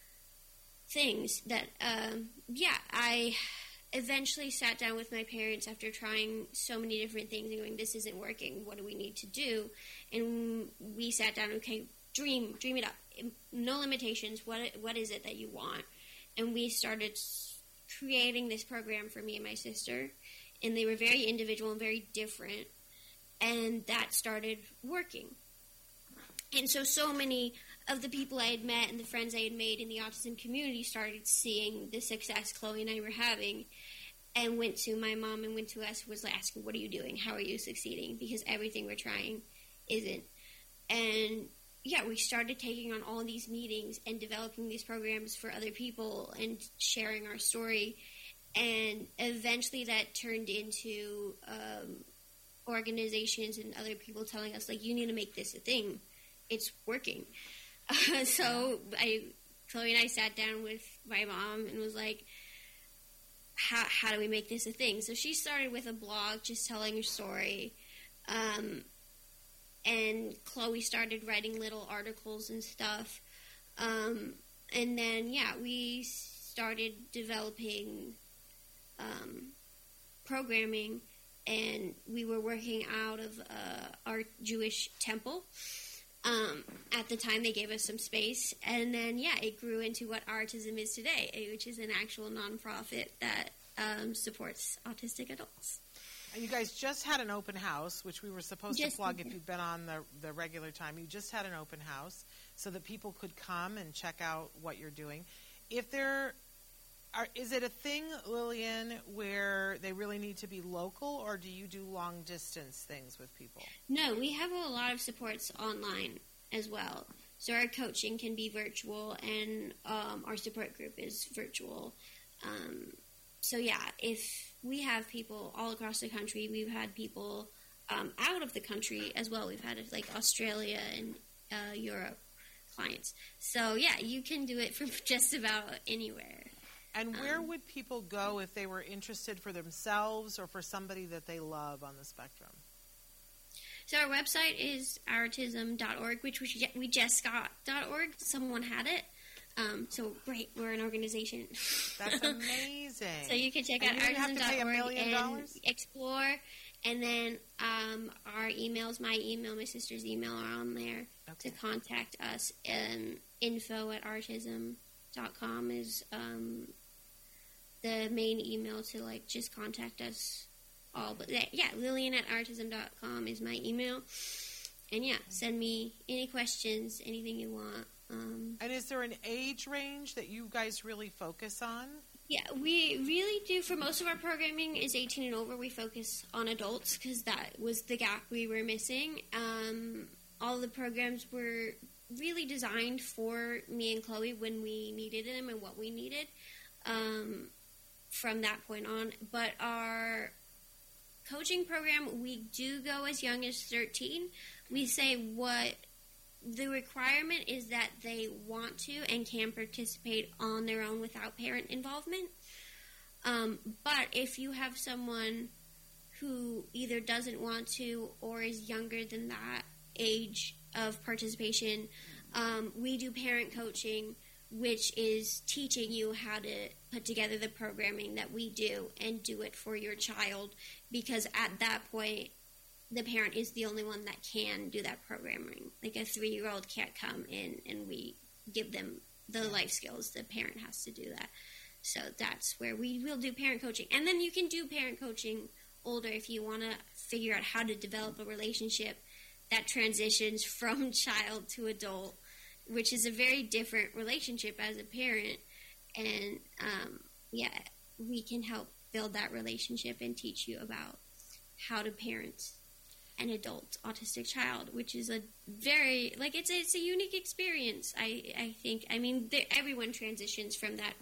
things that, um, yeah, I eventually sat down with my parents after trying so many different things and going, this isn't working, what do we need to do? And we sat down, okay, dream, dream it up. No limitations, what what is it that you want? And we started creating this program for me and my sister, and they were very individual and very different, and that started working. And so, so many of the people I had met and the friends I had made in the autism community started seeing the success Chloe and I were having, and went to my mom and went to us, was asking, what are you doing? How are you succeeding? Because everything we're trying isn't. And yeah, we started taking on all these meetings and developing these programs for other people and sharing our story. And eventually that turned into um, organizations and other people telling us, like, you need to make this a thing. It's working. Uh, so I, Chloe and I sat down with my mom and was like, how how do we make this a thing? So she started with a blog just telling her story. Um, and Chloe started writing little articles and stuff. Um, and then, yeah, we started developing um, programming, and we were working out of uh, our Jewish temple. Um, at the time, they gave us some space, and then, yeah, it grew into what Autism is today, which is an actual nonprofit that um, supports autistic adults. And you guys just had an open house, which we were supposed Just- to plug if you'd been on the, the regular time. You just had an open house so that people could come and check out what you're doing. If there are, is it a thing, Lillian, where they really need to be local, or do you do long distance things with people? No, we have a lot of supports online as well. So our coaching can be virtual, and um, our support group is virtual. Um, so yeah, if we have people all across the country, we've had people um, out of the country as well. We've had like Australia and uh, Europe clients. So yeah, you can do it from just about anywhere. And where Um, would people go if they were interested for themselves or for somebody that they love on the spectrum? So our website is autism dot org, which we, ju- we just got .org. Someone had it. Um, so great, we're an organization. That's amazing. So you can check And out you didn't have autism to pay a dot org million and dollars? explore. And then um, our emails, my email, my sister's email are on there Okay. to contact us. Um, info at autism dot com is um, the main email to like just contact us all. But that, yeah, Lillian at autism dot com is my email. And yeah, send me any questions, anything you want. Um, And is there an age range that you guys really focus on? yeah, we really do. For most of our programming is eighteen and over. We focus on adults because that was the gap we were missing. Um, all the programs were really designed for me and Chloe when we needed them and what we needed um, from that point on. But our coaching program, we do go as young as thirteen. We say what the requirement is that they want to and can participate on their own without parent involvement. Um, but if you have someone who either doesn't want to or is younger than that age of participation, um, we do parent coaching, which is teaching you how to put together the programming that we do and do it for your child, because at that point, the parent is the only one that can do that programming. Like a three-year-old can't come in and we give them the life skills. The parent has to do that. So that's where we will do parent coaching. And then you can do parent coaching older if you want to figure out how to develop a relationship that transitions from child to adult, which is a very different relationship as a parent. And, um, yeah, we can help build that relationship and teach you about how to parent an adult autistic child, which is a very, like, it's a, it's a unique experience, I, I think. I mean, the, everyone transitions from that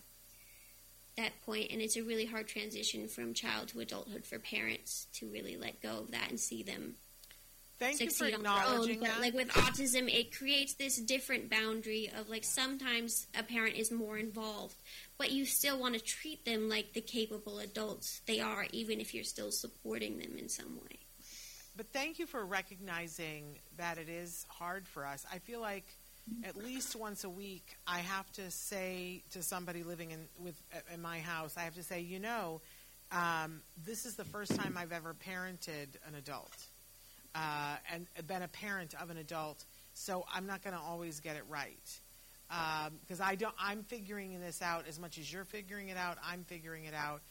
that point, and it's a really hard transition from child to adulthood for parents to really let go of that and see them Thank you for succeed on their own. acknowledging But that. like with autism, it creates this different boundary of like sometimes a parent is more involved, but you still want to treat them like the capable adults they are, even if you're still supporting them in some way. But thank you for recognizing that it is hard for us. I feel like at least once a week I have to say to somebody living in with in my house, I have to say, you know, um, this is the first time I've ever parented an adult uh, and been a parent of an adult, so I'm not going to always get it right. Because um, I don't, I'm figuring this out as much as you're figuring it out. I'm figuring it out,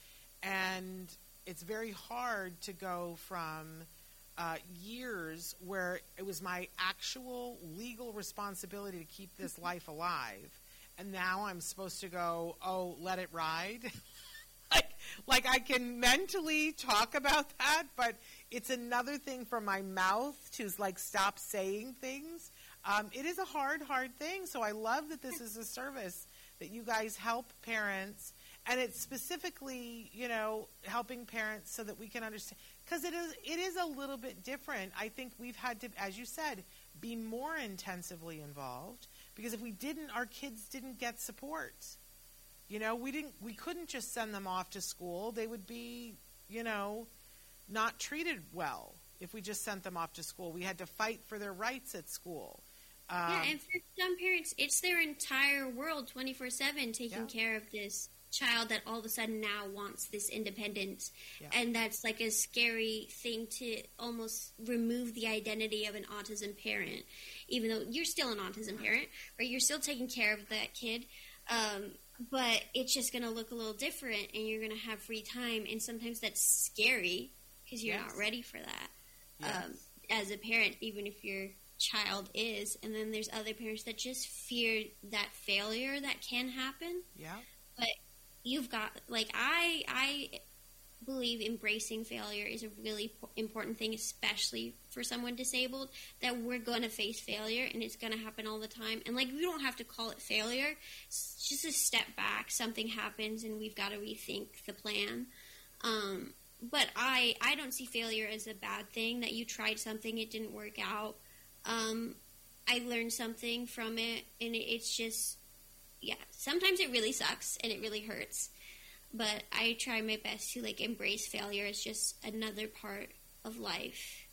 and it's very hard to go from Uh, years where it was my actual legal responsibility to keep this life alive, and now I'm supposed to go, oh, let it ride. like, like I can mentally talk about that, but it's another thing for my mouth to like stop saying things. Um, it is a hard, hard thing. So I love that this is a service that you guys help parents, and it's specifically, you know, helping parents so that we can understand. Because it is, it is a little bit different. I think we've had to, as you said, be more intensively involved. Because if we didn't, our kids didn't get support. You know, we didn't, we couldn't just send them off to school. They would be, you know, not treated well if we just sent them off to school. We had to fight for their rights at school. Um, yeah, and for some parents, it's their entire world, twenty-four seven, taking Yeah. care of this child that all of a sudden now wants this independence. Yeah. And that's like a scary thing to almost remove the identity of an autism parent, even though you're still an autism parent, right? You're still taking care of that kid, um, but it's just going to look a little different, and you're going to have free time, and sometimes that's scary because you're Yes. not ready for that Yes. um, as a parent, even if your child is. And then there's other parents that just fear that failure that can happen. yeah. But you've got, like, I I believe embracing failure is a really po- important thing, especially for someone disabled, that we're going to face failure, and it's going to happen all the time. And, like, we don't have to call it failure. It's just a step back. Something happens, and we've got to rethink the plan. Um, but I, I don't see failure as a bad thing, that you tried something, it didn't work out. Um, I learned something from it, and it, it's just, yeah, sometimes it really sucks and it really hurts, but I try my best to, like, embrace failure as just another part of life.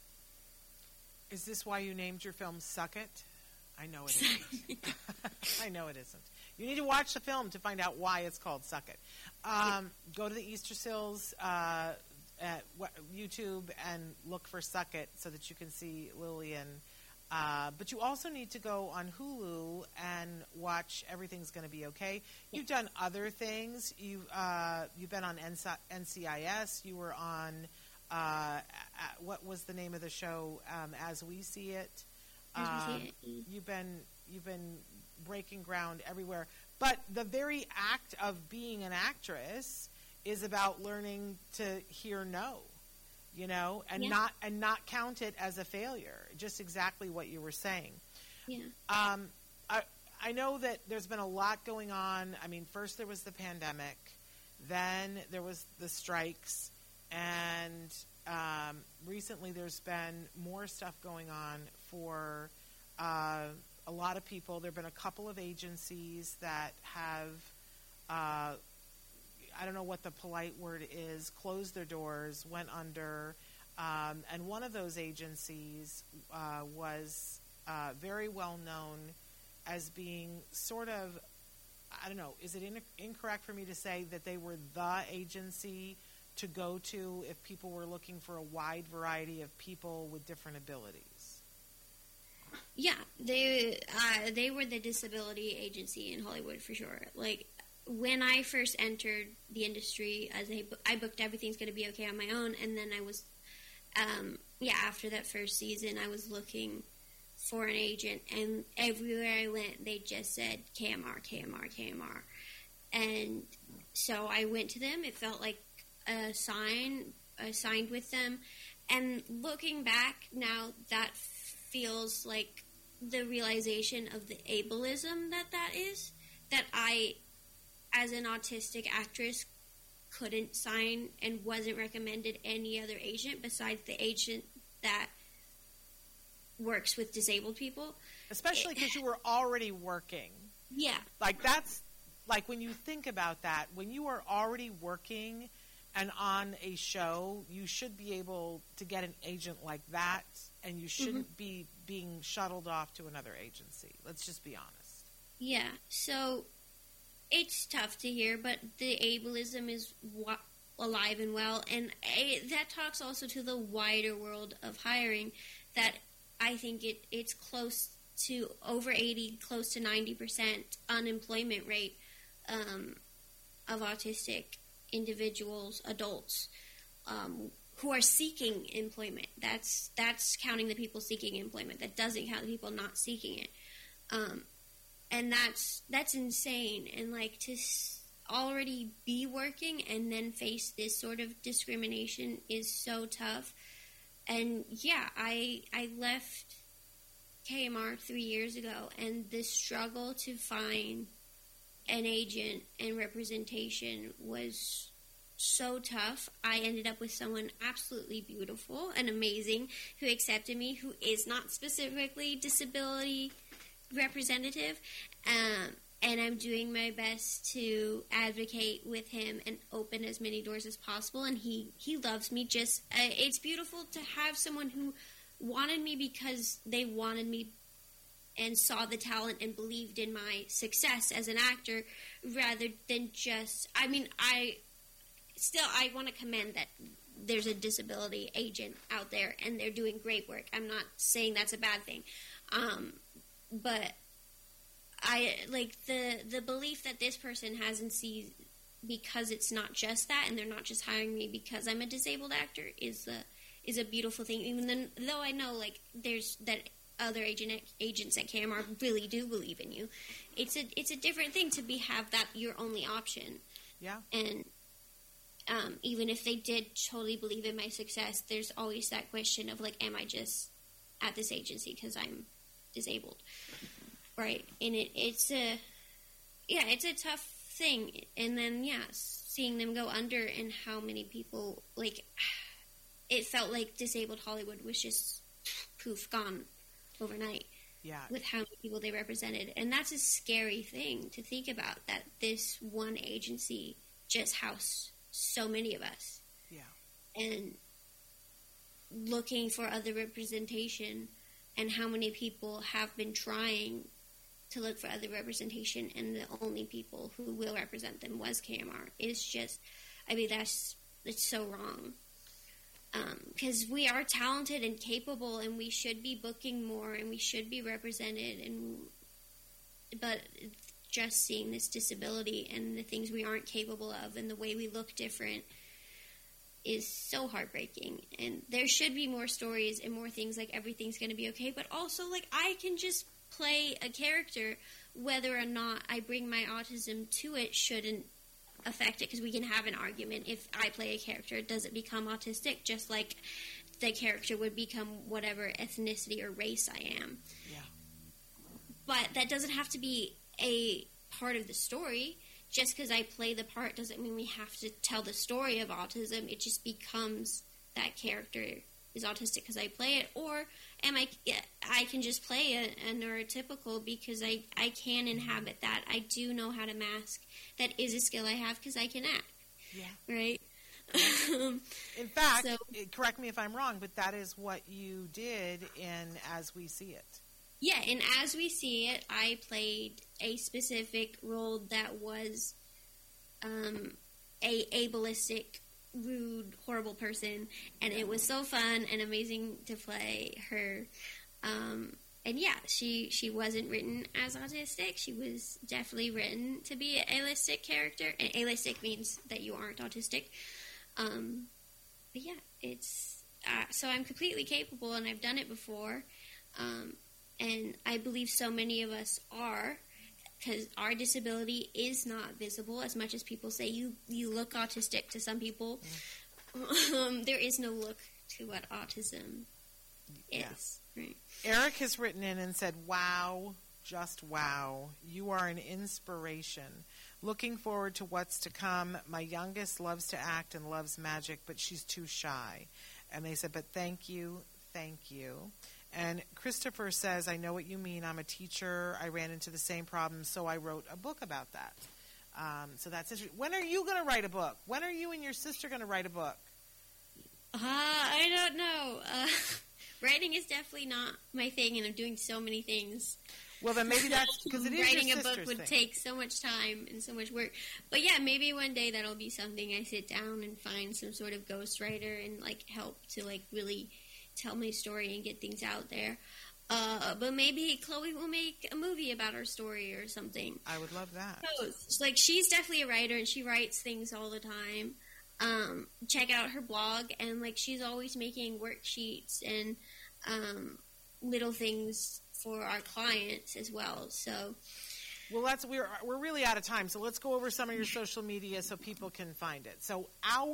Is this why you named your film Suck It? I know it isn't. I know it isn't. You need to watch the film to find out why it's called Suck It. Um, go to the Easterseals uh, at YouTube and look for Suck It so that you can see Lillian. Uh, but you also need to go on Hulu and watch Everything's Gonna Be Okay. You've done other things. You've uh, you've been on N C I S. You were on uh, what was the name of the show? Um, As We See It. As we Um, see it. you've been you've been breaking ground everywhere. But the very act of being an actress is about learning to hear no, you know, and Yeah. not and not count it as a failure. Just exactly what you were saying. Yeah. Um, I I know that there's been a lot going on. I mean, first there was the pandemic, then there was the strikes, and um, recently there's been more stuff going on for uh, a lot of people. There have been a couple of agencies that have, uh, I don't know what the polite word is, closed their doors, went under, um, and one of those agencies uh, was uh, very well known as being sort of, I don't know, is it in, incorrect for me to say that they were the agency to go to if people were looking for a wide variety of people with different abilities? Yeah, they uh, they were the disability agency in Hollywood for sure. Like, when I first entered the industry, as a, I booked Everything's Gonna Be Okay on my own, and then I was, um, yeah, after that first season, I was looking for an agent, and everywhere I went, they just said K M R, K M R, K M R, and so I went to them. It felt like a sign. I signed with them, and looking back now, that feels like the realization of the ableism that that is, that I, as an autistic actress, couldn't sign and wasn't recommended any other agent besides the agent that works with disabled people. Especially because you were already working. Yeah. Like, that's, like, when you think about that, when you are already working and on a show, you should be able to get an agent like that, and you shouldn't mm-hmm. be being shuttled off to another agency. Let's just be honest. Yeah, so it's tough to hear, but the ableism is wa- alive and well, and I, that talks also to the wider world of hiring, that I think it, it's close to over eighty, close to ninety percent unemployment rate um, of autistic individuals, adults, um, who are seeking employment. That's that's counting the people seeking employment. That doesn't count the people not seeking it. Um, and that's that's insane. And like to s- already be working and then face this sort of discrimination is so tough. And yeah, I I left K M R three years ago, and the struggle to find an agent and representation was so tough. I ended up with someone absolutely beautiful and amazing who accepted me, who is not specifically disability representative, um, and I'm doing my best to advocate with him and open as many doors as possible, and he, he loves me. Just uh, it's beautiful to have someone who wanted me because they wanted me and saw the talent and believed in my success as an actor, rather than just, I mean, I still, I want to commend that there's a disability agent out there and they're doing great work. I'm not saying that's a bad thing. Um, but I, like, the, the belief that this person has in C, because it's not just that, and they're not just hiring me because I'm a disabled actor, is a, is a beautiful thing. Even then, though I know, like, there's that other agent agents at K M R really do believe in you. It's a it's a different thing to be have that your only option. Yeah. And um, even if they did totally believe in my success, there's always that question of, like, am I just at this agency because I'm disabled, right? And it it's a yeah, it's a tough thing. And then yeah, seeing them go under and how many people, like, it felt like disabled Hollywood was just poof gone overnight. Yeah. with how many people they represented. And that's a scary thing to think about, that this one agency just housed so many of us. Yeah. And looking for other representation, and how many people have been trying to look for other representation, and the only people who will represent them was K M R. It's just, I mean, that's, it's so wrong. Because um, we are talented and capable, and we should be booking more, and we should be represented, and but just seeing this disability and the things we aren't capable of and the way we look different is so heartbreaking. And there should be more stories and more things like everything's going to be okay, but also, like, I can just play a character. Whether or not I bring my autism to it shouldn't affect it, because we can have an argument. If I play a character, does it become autistic, just like the character would become whatever ethnicity or race I am. Yeah. But that doesn't have to be a part of the story. Just because I play the part doesn't mean we have to tell the story of autism. It just becomes that character is autistic because I play it, or am I? I can just play a, a neurotypical because I, I can inhabit that. I do know how to mask. That is a skill I have because I can act. Yeah. Right. In fact, so, correct me if I'm wrong, but that is what you did in As We See It. Yeah, and As We See It, I played a specific role that was um, a ableistic, rude, horrible person, and it was so fun and amazing to play her. Um, and yeah, she she wasn't written as autistic. She was definitely written to be an A-listic character, and A-listic means that you aren't autistic. Um, but yeah, it's uh, so I'm completely capable, and I've done it before. Um, And I believe so many of us are, because our disability is not visible. As much as people say you, you look autistic to some people, mm. um, there is no look to what autism yeah. is. Right. Eric has written in and said, wow, just wow. You are an inspiration. Looking forward to what's to come. My youngest loves to act and loves magic, but she's too shy. And they said, but thank you, thank you. And Christopher says, I know what you mean. I'm a teacher. I ran into the same problem, so I wrote a book about that. Um, so that's interesting. When are you going to write a book? When are you and your sister going to write a book? Uh, I don't know. Uh, writing is definitely not my thing, and I'm doing so many things. Well, then maybe that's because it is Writing your a book sister's would thing. take so much time and so much work. But yeah, maybe one day that'll be something I sit down and find some sort of ghostwriter and like help to like really tell my story and get things out there. Uh, but maybe Chloe will make a movie about her story or something. I would love that. So, like, she's definitely a writer, and she writes things all the time. Um, check out her blog, and like she's always making worksheets and um, little things for our clients as well. So, well, that's we're we're really out of time. So let's go over some of your social media so people can find it. So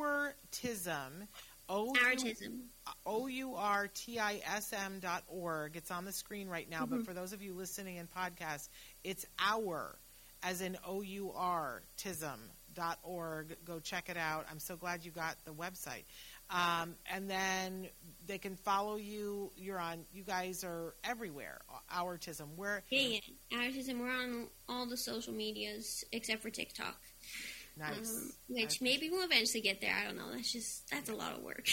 Ourism. Ourism. O U R T I S M dot org. It's on the screen right now, mm-hmm. but for those of you listening in podcasts, it's our, as in O U R, tism dot org. Go check it out. I'm so glad you got the website. Um, and then they can follow you. You're on, you guys are everywhere. Ourism. Where? Yeah, yeah. Ourism. We're on all the social medias except for TikTok. Nice. Um, which maybe we'll eventually get there. I don't know. That's just, that's a lot of work.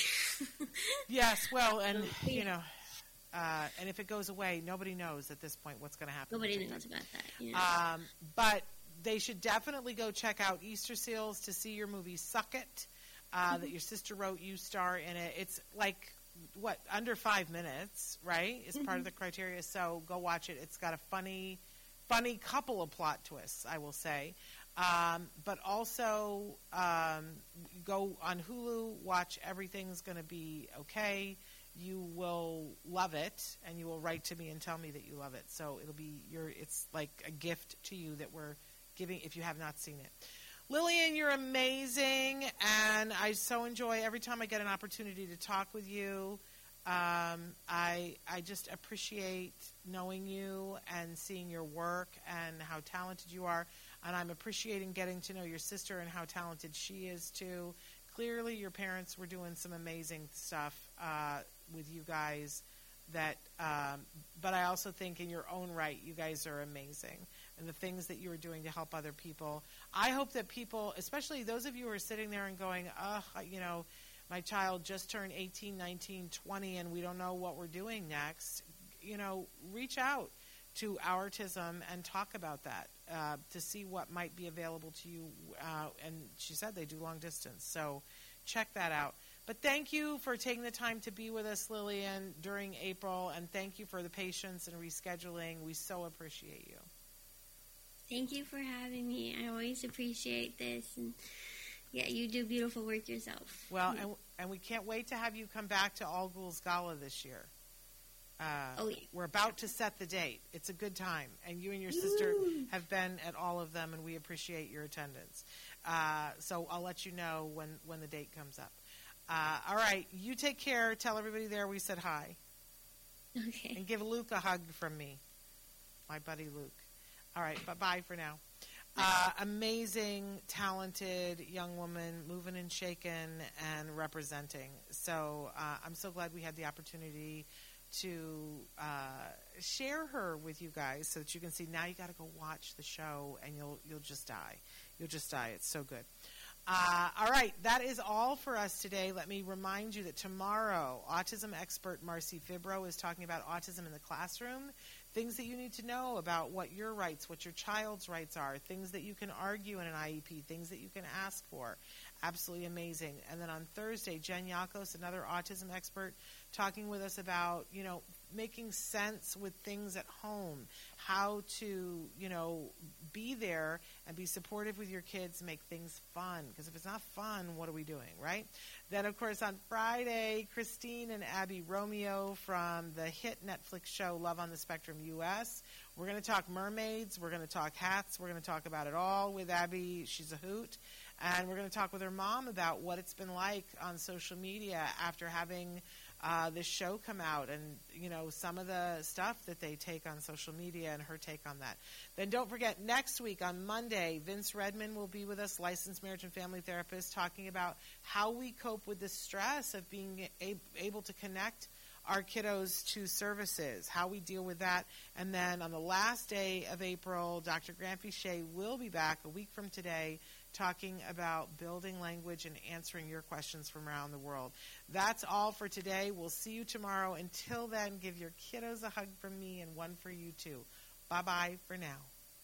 Yes, well, and, you know, uh, and if it goes away, nobody knows at this point what's going to happen. Nobody knows about that. You know? Um, but they should definitely go check out Easter Seals to see your movie Suck It, uh, mm-hmm. that your sister wrote. You star in it. It's like, what, under five minutes, right, is mm-hmm. part of the criteria. So go watch it. It's got a funny, funny couple of plot twists, I will say. Um, but also um, go on Hulu, watch Everything's Gonna Be Okay. You will love it, and you will write to me and tell me that you love it. So it'll be your. It's like a gift to you that we're giving if you have not seen it. Lillian, you're amazing, and I so enjoy every time I get an opportunity to talk with you. Um, I I just appreciate knowing you and seeing your work and how talented you are. And I'm appreciating getting to know your sister and how talented she is, too. Clearly, your parents were doing some amazing stuff uh, with you guys. that, um, but I also think in your own right, you guys are amazing. And the things that you are doing to help other people. I hope that people, especially those of you who are sitting there and going, oh, you know, my child just turned eighteen, nineteen, twenty, and we don't know what we're doing next, you know, reach out to Autism and talk about that uh, to see what might be available to you. Uh, and she said they do long distance, so check that out. But thank you for taking the time to be with us, Lillian, during April, and thank you for the patience and rescheduling. We so appreciate you. Thank you for having me. I always appreciate this. And yeah, you do beautiful work yourself. Well, and, and we can't wait to have you come back to All Ghouls Gala this year. Uh, oh, yeah. We're about to set the date. It's a good time. And you and your sister Ooh. have been at all of them, and we appreciate your attendance. Uh, so I'll let you know when, when the date comes up. Uh, all right. You take care. Tell everybody there we said hi. Okay. And give Luke a hug from me, my buddy Luke. All right, bye-bye for now. Uh, amazing, talented young woman, moving and shaking and representing. So uh, I'm so glad we had the opportunity to uh, share her with you guys so that you can see. Now you got to go watch the show, and you'll you'll just die. You'll just die. It's so good. Uh, all right, that is all for us today. Let me remind you that tomorrow, autism expert Marcy Fibro is talking about autism in the classroom. Things that you need to know about what your rights, what your child's rights are, things that you can argue in an I E P, things that you can ask for. Absolutely amazing. And then on Thursday, Jen Yakos, another autism expert, talking with us about, you know, making sense with things at home, how to, you know, be there and be supportive with your kids, make things fun. Because if it's not fun, what are we doing, right? Then, of course, on Friday, Christine and Abby Romeo from the hit Netflix show Love on the Spectrum U S. We're going to talk mermaids. We're going to talk hats. We're going to talk about it all with Abby. She's a hoot. And we're going to talk with her mom about what it's been like on social media after having uh, this show come out and, you know, some of the stuff that they take on social media and her take on that. Then don't forget, next week on Monday, Vince Redmond will be with us, licensed marriage and family therapist, talking about how we cope with the stress of being a- able to connect our kiddos to services, how we deal with that. And then on the last day of April, Doctor Grant Fichet will be back a week from today talking about building language and answering your questions from around the world. That's all for today. We'll see you tomorrow. Until then, give your kiddos a hug from me and one for you too. Bye-bye for now.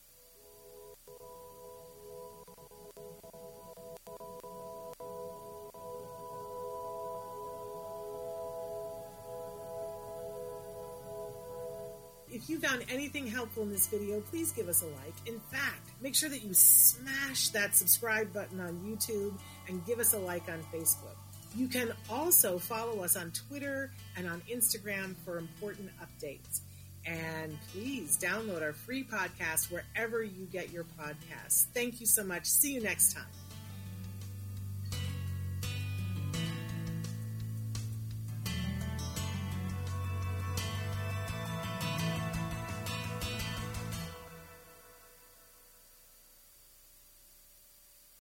If you found anything helpful in this video, please give us a like. In fact, make sure that you smash that subscribe button on YouTube and give us a like on Facebook. You can also follow us on Twitter and on Instagram for important updates. And please download our free podcast wherever you get your podcasts. Thank you so much. See you next time.